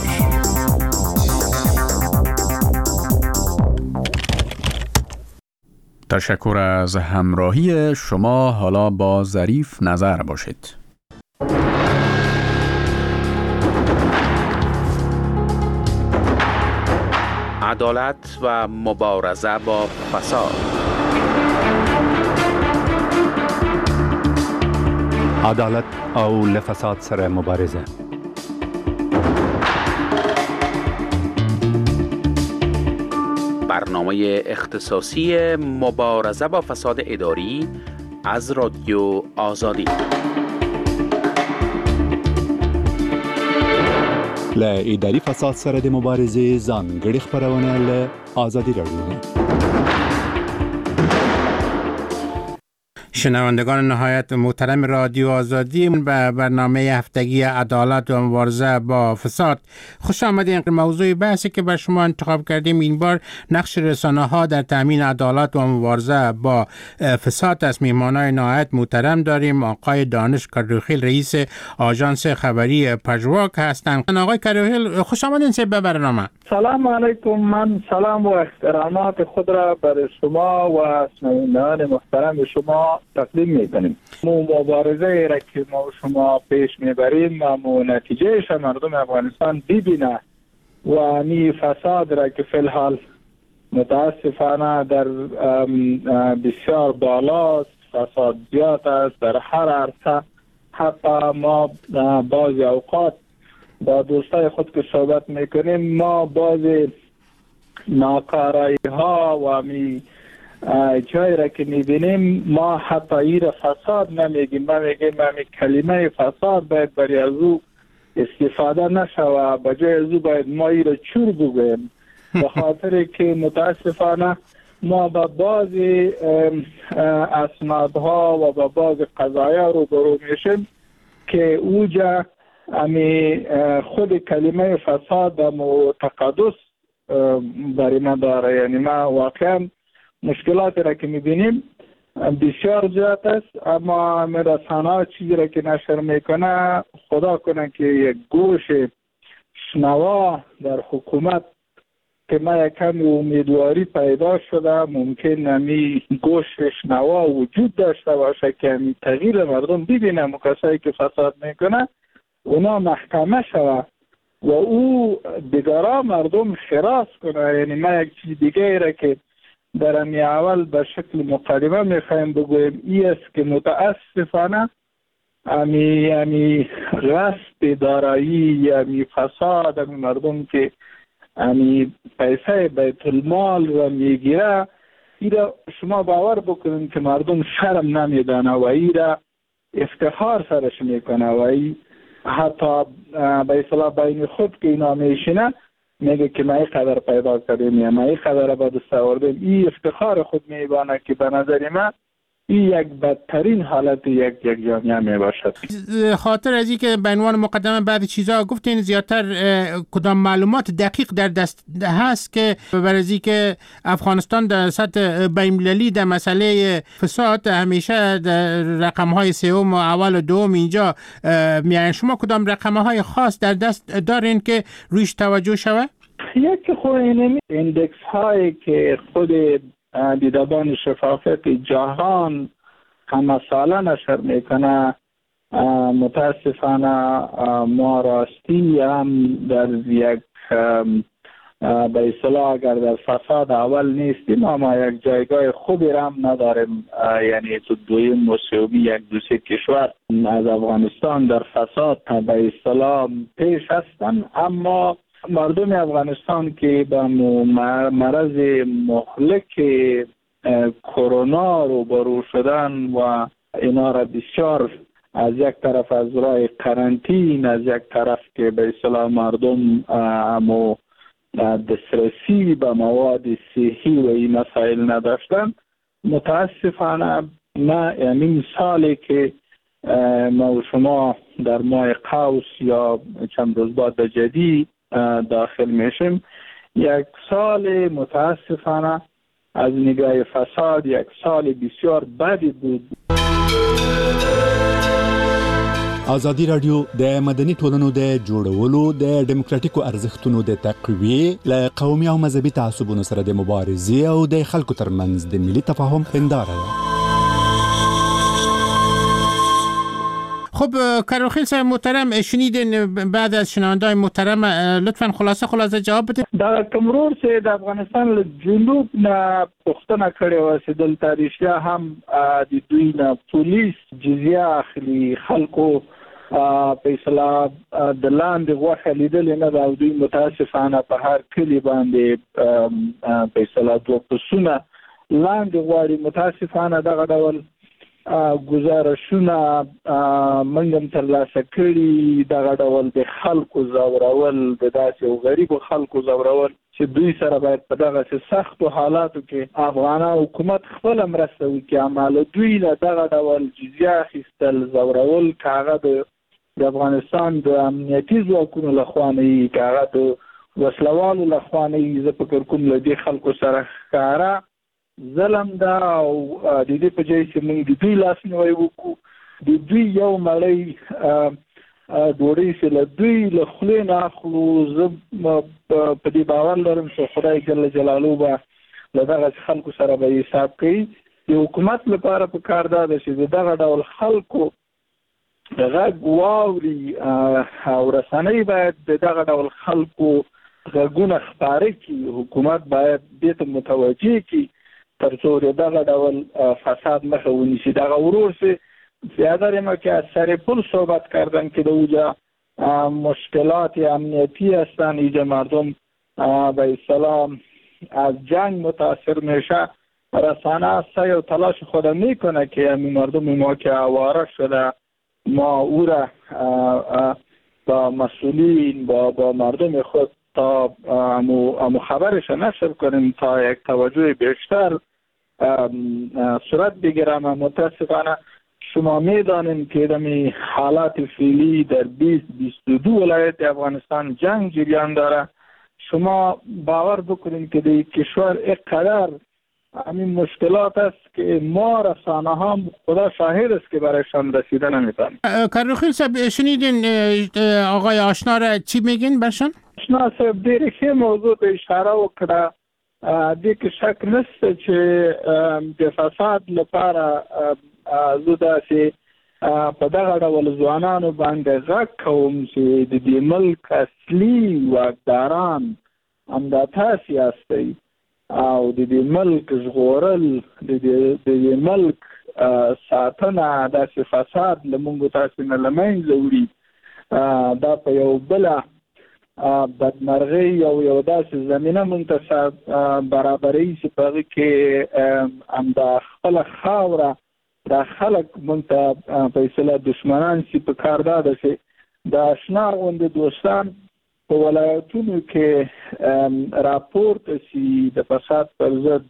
تشکر از همراهی شما. حالا با ظریف نظر باشید. عدالت و مبارزه با فساد. عدالت او لفساد سر مبارزه. برنامه اختصاصی مبارزه با فساد اداری از رادیو آزادی. ل اداري فساد سره د مبارزې ځانګړي خبرونه له آزادی رادیو. شنوندگان نهایت محترم رادیو آزادی، به برنامه هفتگی عدالت و مبارزه با فساد خوش آمدید. موضوع بحثی که بر شما انتخاب کردیم این بار نقش رسانه ها در تامین عدالت و مبارزه با فساد است. میهمانای نهایت محترم داریم. آقای دانش کروخیل رئیس آژانس خبری پژواک هستند. آقای کروخیل خوش آمدید به برنامه. سلام علیکم. من سلام و احترامات خود را برای شما و شنوندگان محترم شما تقدیم میکنیم. مو مبارزه را که ما شما پیش میبریم و مو نتیجهش مردم افغانستان ببینه و می فساد را که فی الحال متاسفانه در بسیار بالاست، فساد زیاد است در هر عرصه. حتی ما بعضی اوقات با دوستای خود که صحبت میکنیم، ما بعضی ناکارایی ها و می جایی را که میبینیم ما حتی ایر فساد نمیگیم، ما میگیم ما کلمه فساد باید برای از او استفاده نشوه، بجای از او باید ما ایر چور بگویم، به خاطر که متاسفانه ما با بعضی اسنادها و با بعضی قضایا رو برو میشیم که اوجا امی خود کلمه فساد و تقدس برای ما داره. یعنی ما واقعا مشکلاتی را که میبینیم بسیار زیاد است، اما رسانه ها چیزی را که نشر میکنه خدا کنه که یک گوش شنوا در حکومت که ما یکم امیدواری پیدا شده، ممکن نمی گوش شنوا وجود داشته باشه که می تغییر مردم ببینه. کسایی که فساد میکنه اونا محکمه شوه و او دیگرا مردم خراس کنه. یعنی ما یک چیز دیگه را که در امی اول به شکل مقدمه میخوایم بگویم ای است که متاسفانه امی امی غصب دارایی، امی فساد، امی مردم که امی پیسه بیت المال را میگیره، ایره شما باور بکنید که مردم شرم نمیدانه و ایره افتخار سرش میکنه و ای حتی به اصطلاح بین خود که اینا میشینه میگه که ما این قدر پیدا کردیم یا ما این قدر با دست آوردیم. این افتخار خود میبانه که به نظر من این یک بدترین حالت یک یک جامعه می باشد. خاطر از این که به عنوان مقدمه بعد چیزا گفتین، زیادتر کدام معلومات دقیق در دست هست که برای از این که افغانستان در سطح بین‌المللی در مسئله فساد همیشه در رقم‌های سوم و اول و دوم اینجا میان، شما کدام رقم‌های خاص در دست دارین که رویش توجه شوه؟ یک خود این ایندکس هایی که خود دیدبان شفافیت جهان همه ساله نشر میکنه، متاسفانه ما راستی هم در یک به اصطلاح اگر در فساد اول نیستیم اما یک جایگاه خوبی هم نداریم. یعنی تو دویم و سومی یک دو سه کشور از افغانستان در فساد به اصطلاح پیش هستن، اما مردم افغانستان که به مرض مهلک کرونا روبرو شدن و اینا را بسیار از یک طرف از راه قرنطین، از یک طرف که به اصطلاح مردم امو دسترسی به مواد صحی و این مسائل نداشتن، متاسفانه ما یعنی سالی که ما و شما در ماه قوس یا چند روز بعد به جدی داخل میشیم، یک سال متاسفانه از نگاه فساد یک سال بسیار بدی بود. ازادي رادیو د مدني ټولنو د جوړولو د ډیموکراتیکو ارزښتونو د تقویې له قومي او مذهبي تعصبونو سره د مبارزې او د خلکو ترمنځ د ملي تفاهم هنداره ده. خب کاروخیل صاحب محترم، شنیدین بعد از شنونده‌های محترم لطفاً خلاصه خلاصه جواب بده. دا کمرور سے د افغانستان له جنوب نه پښتنه کړي و چې دلته ریشیا هم د دوی نه پولیس جزیه اخلي، خلکو په اصطلاح د لاندې غوښه لیدل نه دا دوی متاسفانه په هر کلی باندې په اصطلاح دوه پسونه لاندې غواړي. متاسفانه دغه ډول گزارشونه منګم ترلاسه کړي، دغه ډول د خلکو زورول، د داسې او غریبو خلکو زورول چې دوی سره باید په دغه سختو حالاتو کې افغان حکومت خپل مرسته وکړي، اما دوی له دغه ډول جزیه اخیستل، زورول، کاغه د افغانستان د امنیتي ځواکونو لخوا نه، کاغه د وسلوالو لخوا نه، زه فکر کوم له دې خلکو سره ښکاره ظلم ده او د دې په ځای چې موږ د دوی لاسنیوی وکړو، د دوی یو مړۍ ډوډۍ چې له دوی له خولې نه اخلو، زه په دې باور لرم چې خدای جل جلاله به له دغه خلکو سره به حساب کوي. د حکومت لپاره په کار دا ده چې دغه ډول خلکو غږ واوري او رسنۍ باید د دغه ډول خلکو غږونه خپاره کړي، حکومت باید دې ته متوجه کړي تر څو دغه ډول فساد مخه ونیسي. دغه ورور سه زیادر ما که از سر پل صحبت کردن که در اونجا مشکلات امنیتی هستن، اینجا مردم به اصطلاح از جنگ متاثر میشه، رسانه سعی و تلاش خود میکنه که همین مردم ما که آواره شده ما او را با مسئولین با با مردم خود تا امو خبرش نشر کنیم تا یک توجه بیشتر صورت بگیرم. متاسفانه شما میدانیم که دمی حالات فعلی در بیست بیست و دو ولایت افغانستان جنگ جریان داره. شما باور بکنید که در کشور اینقدر همین مشکلات است که ما رسانه هم خدا شاهد است که برایشان رسیده نمیتونیم. کاروخیل صاحب شنیدین آقای آشنا را چی میگین برشان؟ آشنا صاحب دیر که موضوع به اشاره وکړه، دې کې شک نشته چې د فساد لپاره زه داسې په دغه ډول ځوانانو باندې غږ کوم چې د دې ملک اصلي واکداران همدا تاسې یاستئ او د دې ملک ژغورل د دې ملک ساتنه داسې فساد له موږ تاسې نه له منځه وړي دا په یو بله بدمرغۍ او یو داسې زمینه موږ ته برابروي چې په هغې کې همدا خپله خاوره دا خلک موږ ته فیصله دشمنان شي په کار دا ده چې د اشنا غوندې دوستان په ولایتونو کې راپورته شي د فساد پر ضد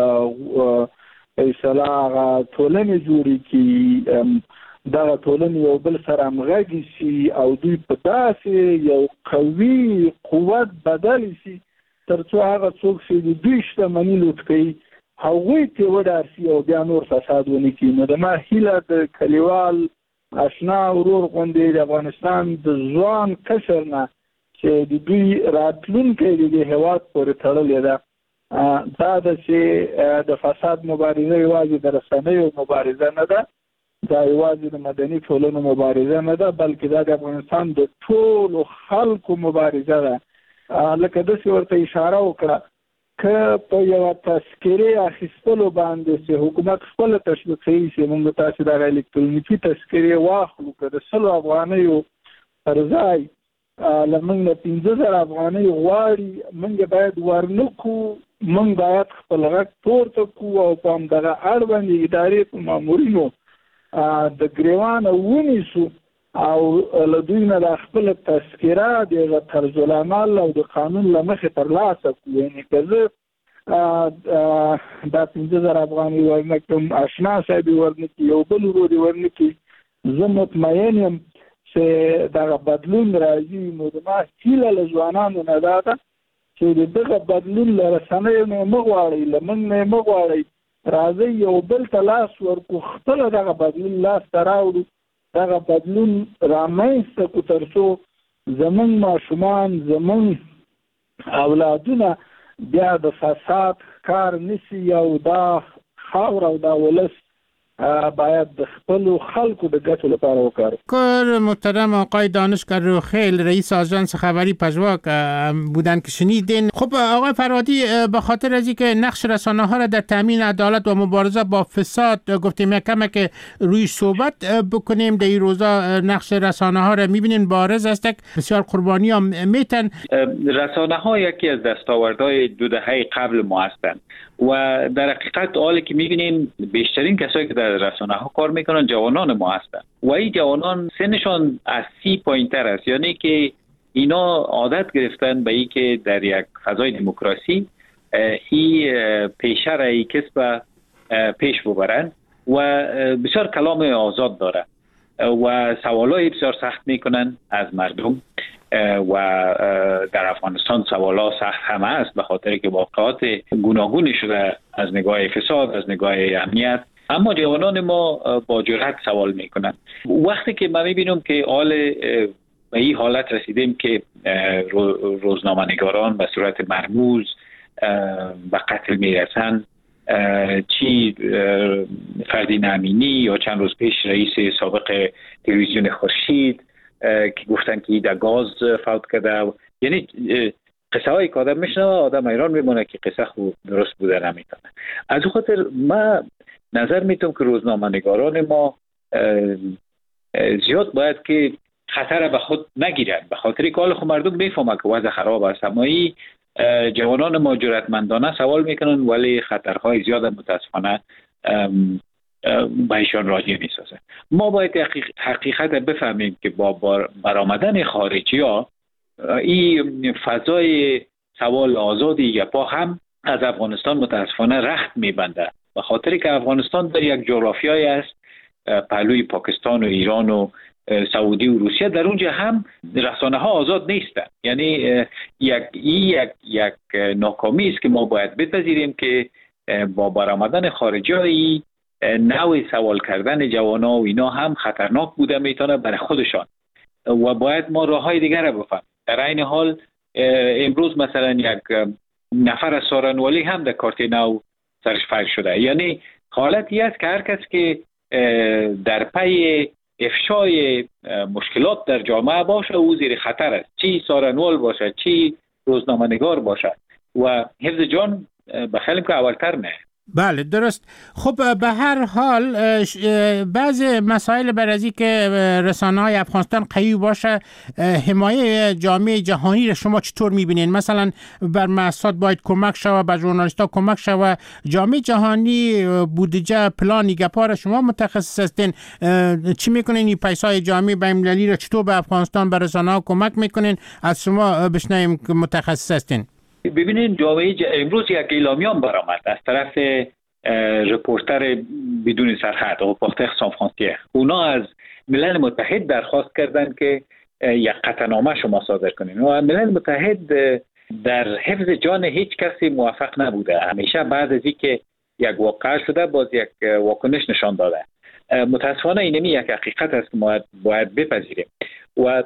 فیصله هغه ټولنې جوړې کړي دغه ټولنې یو بل سره همغږي شي او دوی په داسې یو قوي قوت بدل شي تر څو هغه څوک چې د دوی شتمني لوټ کوي هغوی ته وډار شي او بیا نور فساد ونه کړي. نو د ما هیله د کلیوال اشنا ورور غوندې د افغانستان د ځوان قشر نه چې د دوی راتلونکی د دې هېواد پورې تړلې ده دا ده چې د فساد مبارزه یوازې د رسنیو مبارزه نه ده، دا یوازې د مدني ټولنو مبارزه نه ده، بلکې دا د افغانستان د ټولو خلکو مبارزه ده. لکه داسې ورته اشاره وکړه که په یوه تذکرې اخیستلو باندې چې حکومت خپله تشویقوي چې موږ تاسې دغه الکترونیکي تذکرې واخلو که د سلو افغانیو پر ځای له موږ نه پنځه زره افغانۍ غواړي موږ باید ورنکو، موږ باید خپل غږ پورته کړو او په همدغه اړوند ادارې په مامورینو د ګریوانه ونیسو او له دوی نه د خپله تذکره د هغه طرزالعمل او د قانون له مخې ترلاسه کړو. یعنې که زه دا پنځه زره افغانۍ ورنه کړم، اشنا صاحب یې ورنه کړي، یو بل ورور یې ورنه کړي، زه مطمئن یم چې دغه بدلون راځي. نو زما هیله له ځوانانو نه دا ده چې د دغه بدلون له رسنیو نه یې مه غواړئ، له موږ نه یې مه غواړئ، راځئ یو بل ته لاس ورکړو، خپله دغه بدلون لاس ته راوړو، دغه بدلون رامنځته کړو تر څو زموږ ماشومان زموږ اولادونه بیا د فساد کار نیسي او دا خاوره او دا ولس باید د خپلو خلکو د ګټو لپاره وکارو. کار محترم آقای دانشگر روخیل رئیس آژانس خبری پژواک بودن که شنیدین. خب آقای فرهادی به خاطر از اینکه نقش رسانه ها را در تامین عدالت و مبارزه با فساد گفتیم یک کمی که روی صحبت بکنیم، در این روزا نقش رسانه ها را میبینین بارز است، بسیار قربانی هم میتن. رسانه ها یکی از دستاوردهای دو دهه قبل ما هستند و در حقیقت حالی که میبینیم بیشترین کسایی که در رسانه ها کار میکنن جوانان ما هستن و این جوانان سنشان از سی پایین تر است، یعنی که اینا عادت گرفتن به این که در یک فضای دموکراسی این پیشه را این کسب پیش ببرن و بسیار کلام آزاد داره و سوالای بسیار سخت میکنن از مردم و در افغانستان سوالا سخت هم است به خاطر که واقعات گوناگونی شده از نگاه فساد، از نگاه امنیت، اما جوانان ما با جرأت سوال میکنن. وقتی که ما میبینم که حال به این حالت رسیدیم که روزنامه‌نگاران به صورت مرموز به قتل میرسن، چی فردین امینی یا چند روز پیش رئیس سابق تلویزیون خورشید که گفتن که در گاز فوت کرده، یعنی قصه هایی که آدم میشنه آدم ایران میمونه که قصه خوب درست بوده نمیتونه. از اون خاطر ما نظر میتونم که روزنامه نگاران ما زیاد باید که خطر به خود نگیرن، به خاطر که حال خود مردم میفهمه که وضع خراب است، اما این جوانان ما جرأتمندانه سوال میکنن ولی خطرهای زیاد متاسفانه به ایشان راجع میسازه. ما باید حقیقت بفهمیم که با برآمدن خارجی ها این فضای سوال آزادی یپا هم از افغانستان متاسفانه رخت میبنده، به خاطر که افغانستان در یک جغرافیایی است پهلوی پاکستان و ایران و سعودی و روسیه، در اونجا هم رسانه ها آزاد نیستند. یعنی یک یک یک ناکامی است که ما باید بپذیریم که با برآمدن خارجی های نوع سوال کردن جوانا و اینا هم خطرناک بوده میتونه برای خودشان و باید ما راههای دیگر را بفهمیم. در این حال امروز مثلا یک نفر از سارنوالی هم در کارت نو سرش فایل شده، یعنی حالتی است که هر کس که در پی افشای مشکلات در جامعه باشه او زیر خطر است، چی سارنوال باشه چی روزنامه‌نگار باشه و حفظ جان بخیلیم که اولتر نه. بله درست. خب به هر حال بعض مسائل بر از این که رسانه‌های افغانستان قوی باشه، حمایه جامعه جهانی را شما چطور می‌بینین؟ مثلا بر مؤسسات باید کمک شود، به ژورنالیست‌ها کمک شود، جامعه جهانی بودجه پلان گپا را شما متخصص هستین، چی میکنین این پیسای جامعه بین‌المللی را چطور به افغانستان به رسانه‌ها کمک میکنین؟ از شما بشنویم که متخصص هستین. ببینین جامعه ج... امروز یک اعلامیه برآمد از طرف رپورتر بدون سرحد و رپورتر سان فرانسیر. اونا از ملل متحد درخواست کردند که یک قطعنامه شما صادر کنین و ملل متحد در حفظ جان هیچ کسی موفق نبوده. همیشه بعد از اینکه یک واقعه شده باز یک واکنش نشان داده. متاسفانه اینمی یک حقیقت است که ما باید بپذیریم و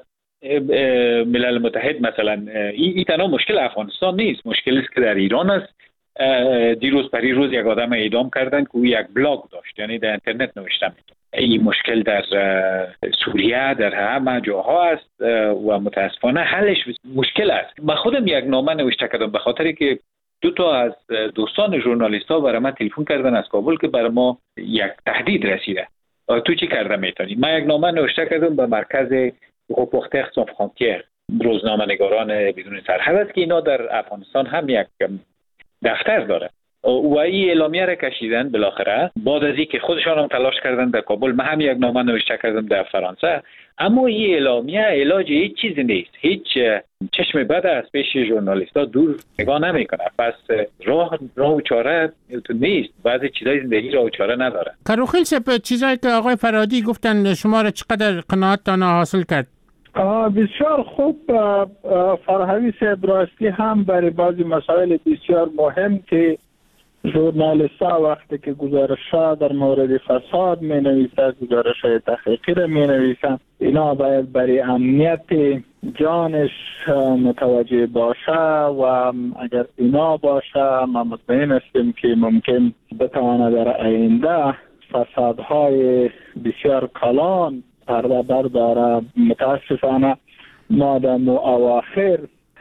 ملل متحد مثلا این تنها مشکل افغانستان نیست، مشکلی است که در ایران است. دیروز پریروز یک آدم اعدام کردن که او یک بلاگ داشت، یعنی در اینترنت نوشته می‌کرد. این مشکل در سوریه در همه جاها است و متاسفانه حلش مشکل است. من خودم یک نامه نوشته کردم به خاطری که دو تا از دوستان ژورنالیست‌ها برای من تلفن کردن از کابل که برای ما یک تهدید رسیده. تو چی کرده میتونی؟ من یک نامه نوشته کردم به مرکز رپورتر سان فرانسیر، روزنامه‌نگاران بدون سرحد است که اینا در افغانستان هم یک دفتر داره و این اعلامیه را کشیدن. بالاخره بعد از اینکه خودشان هم تلاش کردن در کابل، من هم یک نامه نوشته کردم در فرانسه، اما این اعلامیه علاج هیچ چیزی نیست. هیچ چشم بد از پیش ژورنالیست‌ها دور نگاه نمیکنه. پس راه راه و چاره نیست. بعضی چیزای زندگی راه و چاره نداره. کروخیل سپ چیزایی که آقای فرهادی گفتن شما را چقدر قناعتتان حاصل کرد؟ بسیار خوب. فرهادی صاحب راستی هم برای بعضی مسائل بسیار مهم که ژورنالیست‌ها وقتی که گزارش‌ها در مورد فساد می‌نویسند، گزارش‌های تحقیقی را می‌نویسند، اینا باید برای امنیت جانش متوجه باشه و اگر اینا باشه ما مطمئن هستیم که ممکن بتواند در آینده فسادهای بسیار کلان پرده برداره. متاسفانه ما در اواخر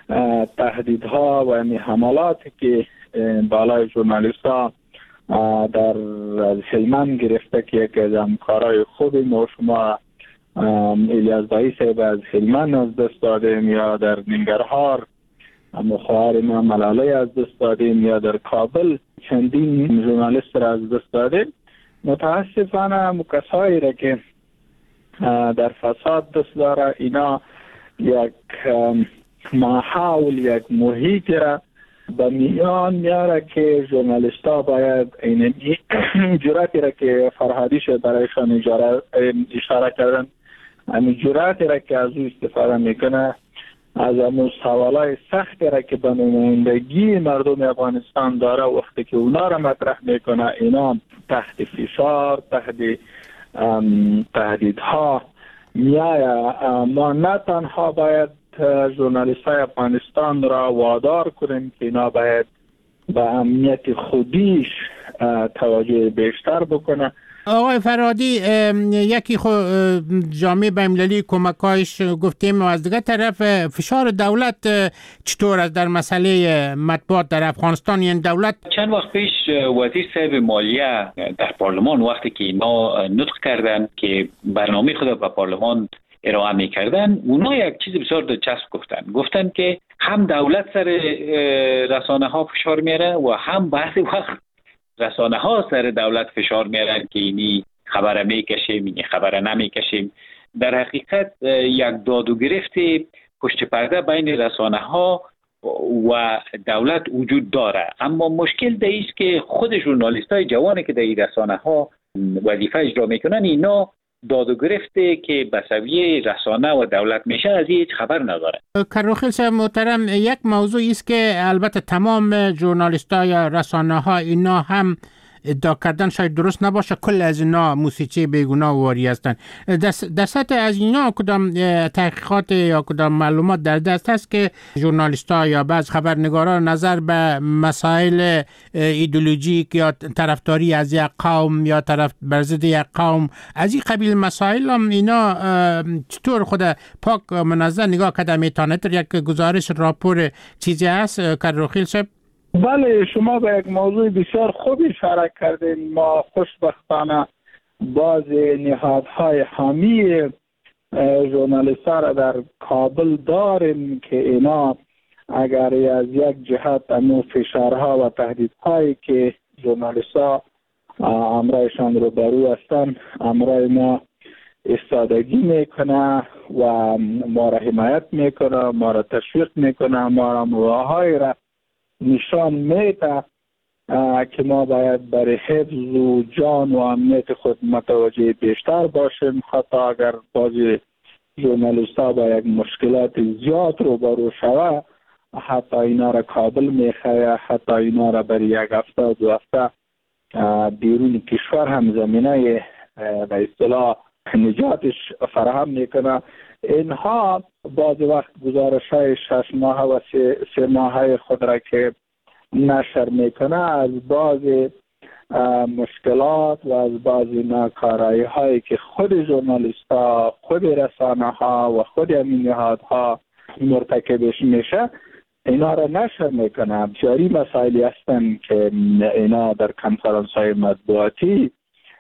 تهدیدها و حملاتی که بالای ژورنالیست‌ها در هلمند گرفته که یکی از همکارای خوب ما شما الیاس بایی صاحب از هلمند از دست دادیم، یا در ننگرهار خواهر ما ملاله از دست دادیم، یا در کابل چندین ژورنالیست را از دست دادیم. متاسفانه کسایی را که در فساد دست داره اینا یک ماحول، یک محیط را به میان میاره که ژورنالیست‌ها باید این جرأتی را که فرهادی شد برایشان اشاره کردن، همین جرأتی را که از او استفاده میکنه، از امون سوالای سختی را که به نمایندگی مردم افغانستان داره وقتی که اونا را مطرح میکنه، اینا تحت فشار، تحت تهدیدها میآید. ما نه تنها باید ژورنالیست‌های افغانستان را وادار کنیم که اینا باید به امنیت خودیش توجه بیشتر بکنه. آقای فرهادی، یکی خو جامعه بین‌المللی کمکایش گفتیم و از دیگه طرف فشار دولت چطور است در مسئله مطبوعات در افغانستان؟ یعنی دولت چند وقت پیش وزیر صاحب مالیه در پارلمان وقتی که اینا نطق کردن که برنامه خود به پارلمان ارائه می‌کردن، اونا یک چیز بسیار دلچسب گفتن. گفتن که هم دولت سر رسانه ها فشار میاره و هم بعضی وقت رسانه ها سر دولت فشار میارن که اینی خبره میکشیم، اینی خبره نمیکشیم. در حقیقت یک داد و گرفت پشت پرده بین رسانه ها و دولت وجود داره، اما مشکل در است که خود ژورنالیست های جوانی که در این رسانه ها وظیفه اجرا میکنن اینا داد و گرفته که به سویه رسانه و دولت میشه از هیچ خبر نداره. کروخیل صاحب محترم، یک موضوع است که البته تمام ژورنالیست‌ها یا رسانه‌ها اینا هم ادعا کردن شاید درست نباشه کل از اینا موسیقی بیگناه و واری هستند. در سطح از اینا کدام تحقیقات یا کدام معلومات در دست هست که ژورنالیست‌ها یا بعض خبرنگاران نظر به مسائل ایدئولوژیک یا طرفداری از یک قوم یا طرف بر ضد یک قوم از این قبیل مسائل هم اینا چطور خود پاک منظر نگاه کرده میتونه؟ در یک گزارش راپور چیزی هست کروخیل صاحب؟ بله، شما به یک موضوع بسیار خوب اشاره کردین. ما خوشبختانه باز نهادهای حامی ژورنالیست‌ها را در کابل داریم که اینا اگر از یک جهت امو فشارها و تهدیدهایی که ژورنالیست‌ها امرایشان رو برو هستن امرای ما استادگی میکنه و ما را حمایت میکنه، ما را تشویق میکنه، ما را راههای را نشان میده که ما باید برای حفظ و جان و امنیت خود متوجه بیشتر باشیم. حتی اگر بعضی ژورنالیست‌ها با یک مشکلات زیاد رو برو شوه، حتی اینا را کابل میخواه، حتی اینا را برای یک هفته دو هفته بیرون کشور هم زمینه به اصطلاح نجاتش فراهم میکنه. اینها بعض وقت گزارش های شش ماه و سه, سه ماه خود را که نشر میکنه از بعض مشکلات و از بعض ناکارایی هایی که خود ژورنالیست ها، خود رسانه ها و خود همین نهادها مرتکبش میشه، اینا را نشر میکنه. بسیاری مسائلی هستند که اینا در کنفرانس های مطبوعاتی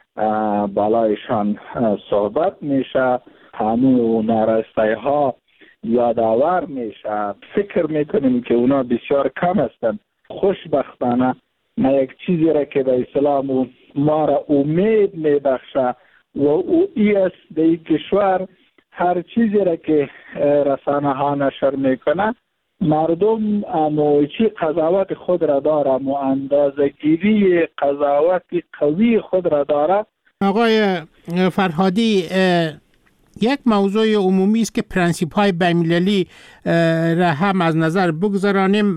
بالایشان صحبت میشه، همون نارسایی ها یادآور میشه. فکر میکنیم که اونا بسیار کم هستند. خوشبختانه ما یک چیزی را که به اسلام ما را امید میبخشه و او ای است در این کشور، هر چیزی را که رسانه ها نشر میکنه مردم اموچی قضاوت خود را داره، امو اندازه گیری قضاوت قوی خود را داره. آقای فرهادی، یک موضوع عمومی است که پرنسیپ های بین‌المللی را هم از نظر بگذارانیم.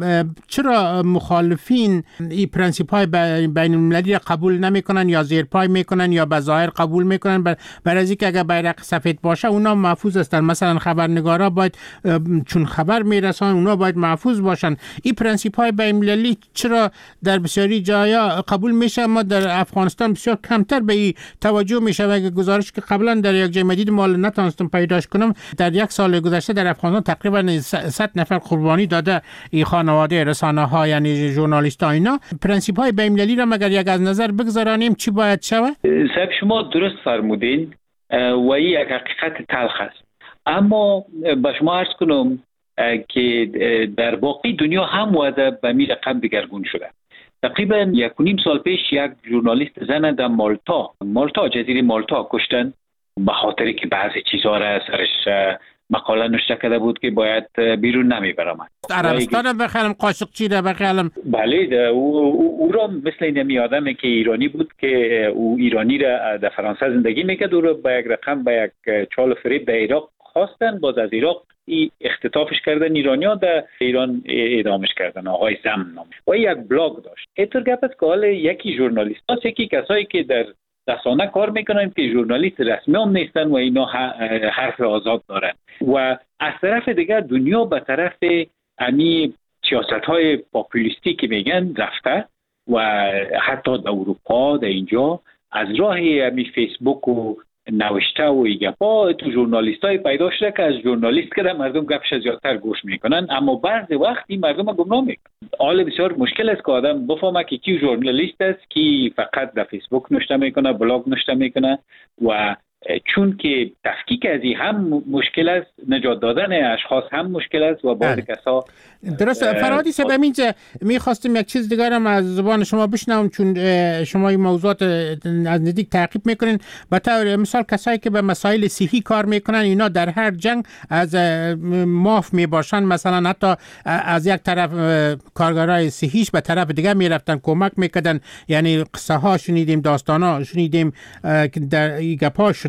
چرا مخالفین این پرنسیپ های بین‌المللی را قبول نمی کنن یا زیر پای می کنن یا به ظاهر قبول می کنن؟ برای از اینکه اگر بیرق سفید باشه اونا محفوظ هستند. مثلا خبرنگارا باید چون خبر می رسانن اونا باید محفوظ باشن. این پرنسیپ های بین‌المللی چرا در بسیاری جایا قبول میشه اما در افغانستان بسیار کمتر به این توجه میشه؟ و گزارش که قبلا در یک جای مدید مال نتونستم پیداش کنم، در یک سال گذشته در افغانستان تقریبا صد نفر قربانی داده این خانواده رسانه ها یعنی ژورنالیست ها. اینا پرنسیپ های بین‌المللی را مگر یک از نظر بگذارانیم چی باید شود؟ صاحب شما درست فرمودین و این یک حقیقت تلخ است، اما با شما عرض کنم که در باقی دنیا هم وضع به می رقم دگرگون شده. تقریبا یک و نیم سال پیش یک ژورنالیست زن در مالتا مالتا جزیره مالتا کشتن به خاطری که بعضی چیزها را سرش مقاله نوشته کرده بود که باید بیرون نمی برامد. عربستان بخیرم قاشقچی را بخیرم. بله، او, او, او را مثل این می آدمی که ایرانی بود که او ایرانی را در فرانسه زندگی میکرد، او را با یک رقم با یک چال و فریب در عراق خواستن، باز از عراق ای اختطافش کردن ایرانی‌ها در ایران اعدامش کردن. آقای زم نام و یک بلاگ داشت. اینطور گپ است که حالا یکی ژورنالیست هست، یکی کسایی که در رسانه کار میکنن که ژورنالیست رسمی هم نیستن و اینا حرف آزاد دارن و از طرف دیگر دنیا به طرف امی سیاست های پاپولیستی که میگن رفته و حتی در اروپا در اینجا از راه امی فیسبوک و نوشته و گپا تو ژورنالیست های پیدا شده که از ژورنالیست که مردم گپش زیادتر گوش میکنن، اما بعضی وقت این مردم رو گمراه میکنن. حال بسیار مشکل است که آدم بفهمه که کی ژورنالیست است، کی فقط در فیسبوک نوشته میکنه، بلاگ نوشته میکنه و چون که تفکیک از این هم مشکل است، نجات دادن اشخاص هم مشکل است و بعضی کسا درست. فرهادی صاحب، اینجا میخواستم یک چیز دیگر هم از زبان شما بشنوم، چون شما این موضوعات از نزدیک تعقیب میکنین. به طور مثال کسایی که به مسائل صحی کار میکنن اینا در هر جنگ از ماف میباشن، مثلا حتی از یک طرف کارگرای صحیش به طرف دیگه میرفتن کمک میکردن، یعنی قصه ها شنیدیم، داستان ها شنیدیم که در گپا شده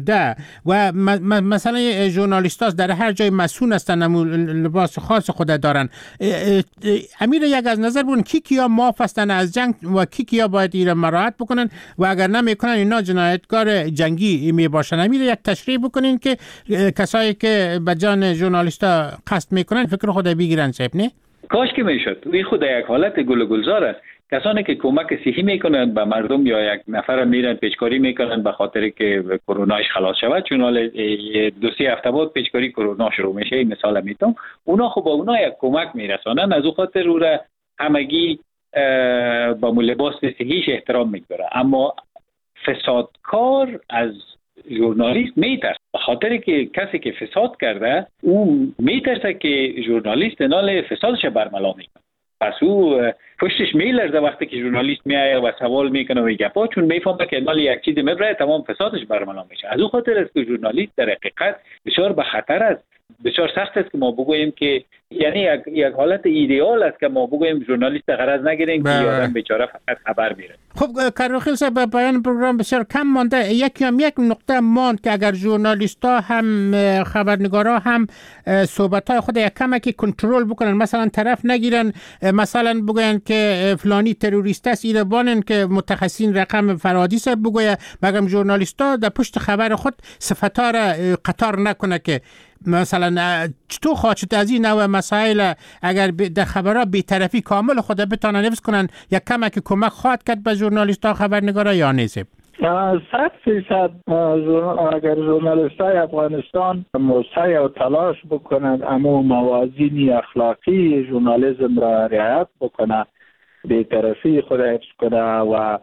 کرده و مثلا ژورنالیست ها در هر جای مسئول هستن، لباس خاص خود دارن. امیر یک از نظر بون کی کیا معاف هستن از جنگ و کی کیا باید ایره مراعات بکنن و اگر نمیکنن اینا جنایتکار جنگی می باشن. امیر یک تشریح بکنین که کسایی که به جان ژورنالیست ها قصد میکنن فکر خود بگیرن صاحب. نه کاش که میشد. این خود یک حالت گل و گلزار است. کسانی که کمک صحی میکنند به مردم یا یک نفر میرن پیشکاری میکنند به خاطر که کروناش خلاص شود، چون حال دو سه هفته بعد پیشکاری کرونا شروع میشه، این مثال میتونم، اونا خب با اونا یک کمک میرسانن، از او خاطر او را همگی با لباس صحیش احترام میگذاره. اما فسادکار از ژورنالیست میترسه، به خاطر که کسی که فساد کرده اون میترسه که ژورنالیست نال فسادش برملا میکنه، پس او پشتش میلرزه وقتی که ژورنالیست میایه و سوال میکنه و گپا، چون میفهمه که نال یک چیز میبره تمام فسادش برملا میشه. از اون خاطر است که ژورنالیست در حقیقت بسیار به خطر است، بسیار سخت است که ما بگوییم که یعنی یک, یک حالت ایدئال است که ما بگوییم ژورنالیست غرض نگیریم که آدم بیچاره فقط خبر میره. خب کارخیل صاحب، به پایان پروگرام بسیار کم مانده، یکی هم یک نقطه ماند که اگر ژورنالیست‌ها هم خبرنگارا هم صحبت‌های خود یک کمکی کنترل بکنن، مثلا طرف نگیرن، مثلا بگوین که فلانی تروریست است، ایره بانن که متخصصین رقم فرادیس بگویه، مگم ژورنالیست‌ها در پشت خبر خود صفت‌ها را قطار نکنه که مثلا چطور خواهد از این نوع مسائل اگر در خبرها بی‌طرفی کامل خود بتانن حفظ کنن یک کمک کمک خواهد کرد به ژورنالیست‌ها خبرنگارا یا نیست؟ صد فیصد اگر ژورنالیست‌های افغانستان مسعی و تلاش بکنند اما موازین اخلاقی ژورنالیسم را رعایت بکنند، بی‌طرفی خود حفظ کنند و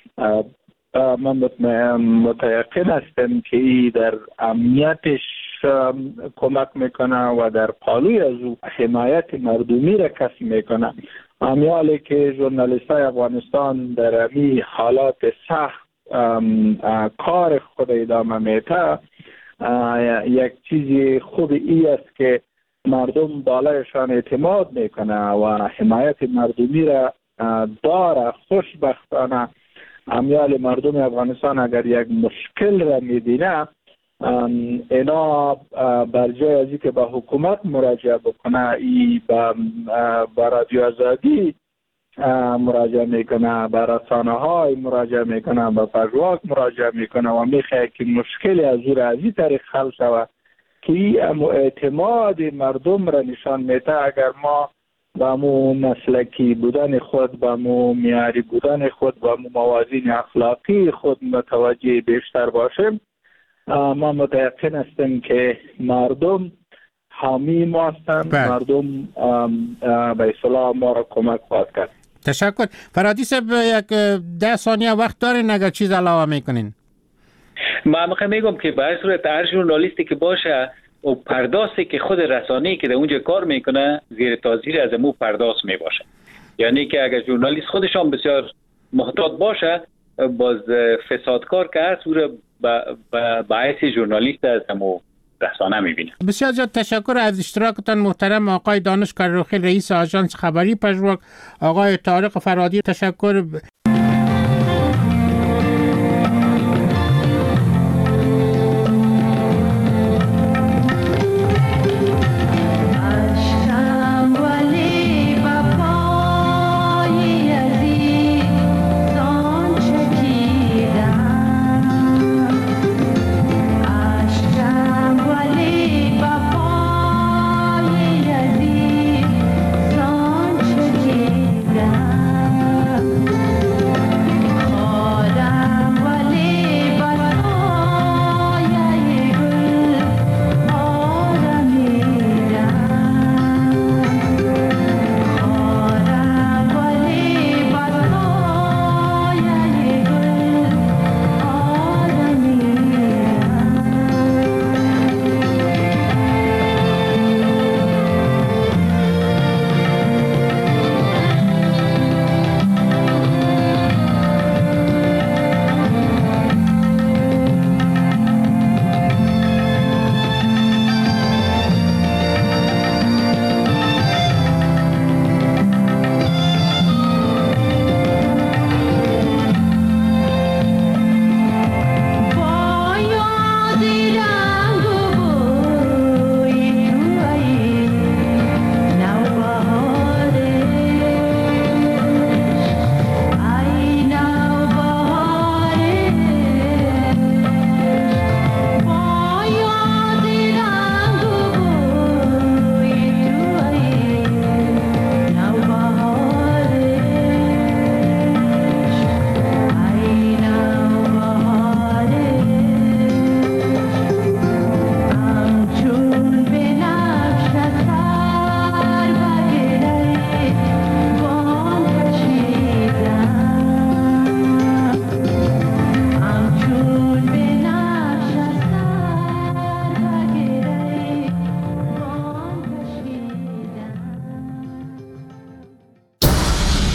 من متیقن هستم که در امنیتش کمک میکنه و در پالوی از او حمایت مردمی را کسب میکنه. امیالی که ژورنالیست های افغانستان در امی حالات سخت کار خود ادامه میده، یک چیز خوب ای است که مردم بالایشان اعتماد میکنه و حمایت مردمی را داره. خوشبختانه امیال مردم افغانستان اگر یک مشکل را میبینه، اینا بر جای از اینکه به حکومت مراجعه بکنه، ای به رادیو آزادی مراجعه میکنه، به رسانه های مراجعه میکنه، به پژواک مراجعه میکنه و میخواه که مشکلی از او را از این طریق حل شود که اعتماد مردم را نشان میده. اگر ما با مو مسلکی بودن خود، با مو معیاری بودن خود، با مو موازین اخلاقی خود متوجه بیشتر باشیم، ما متیقن هستیم که مردم حامی ما هستند، مردم به اصطلاح ما را کمک خواهد کرد. تشکر. فرادی صاحب، یک ده ثانیه وقت دارین اگر چیز علاوه میکنین؟ من میخوام میگم که به هر صورت هر ژورنالیستی که باشه و پردازی که خود رسانه‌ای که در اونجا کار میکنه زیر تاثیر از مو پرداز میباشه، یعنی که اگر ژورنالیست خودشان بسیار محتاط باشه، باز فسادکار که هست او را باعث ژورنالیست از مو رسانه میبینه. بسیار زیاد تشکر از اشتراکتان محترم آقای دانش کارخیل، رئیس آژانس خبری پژواک، آقای طارق فرادی. تشکر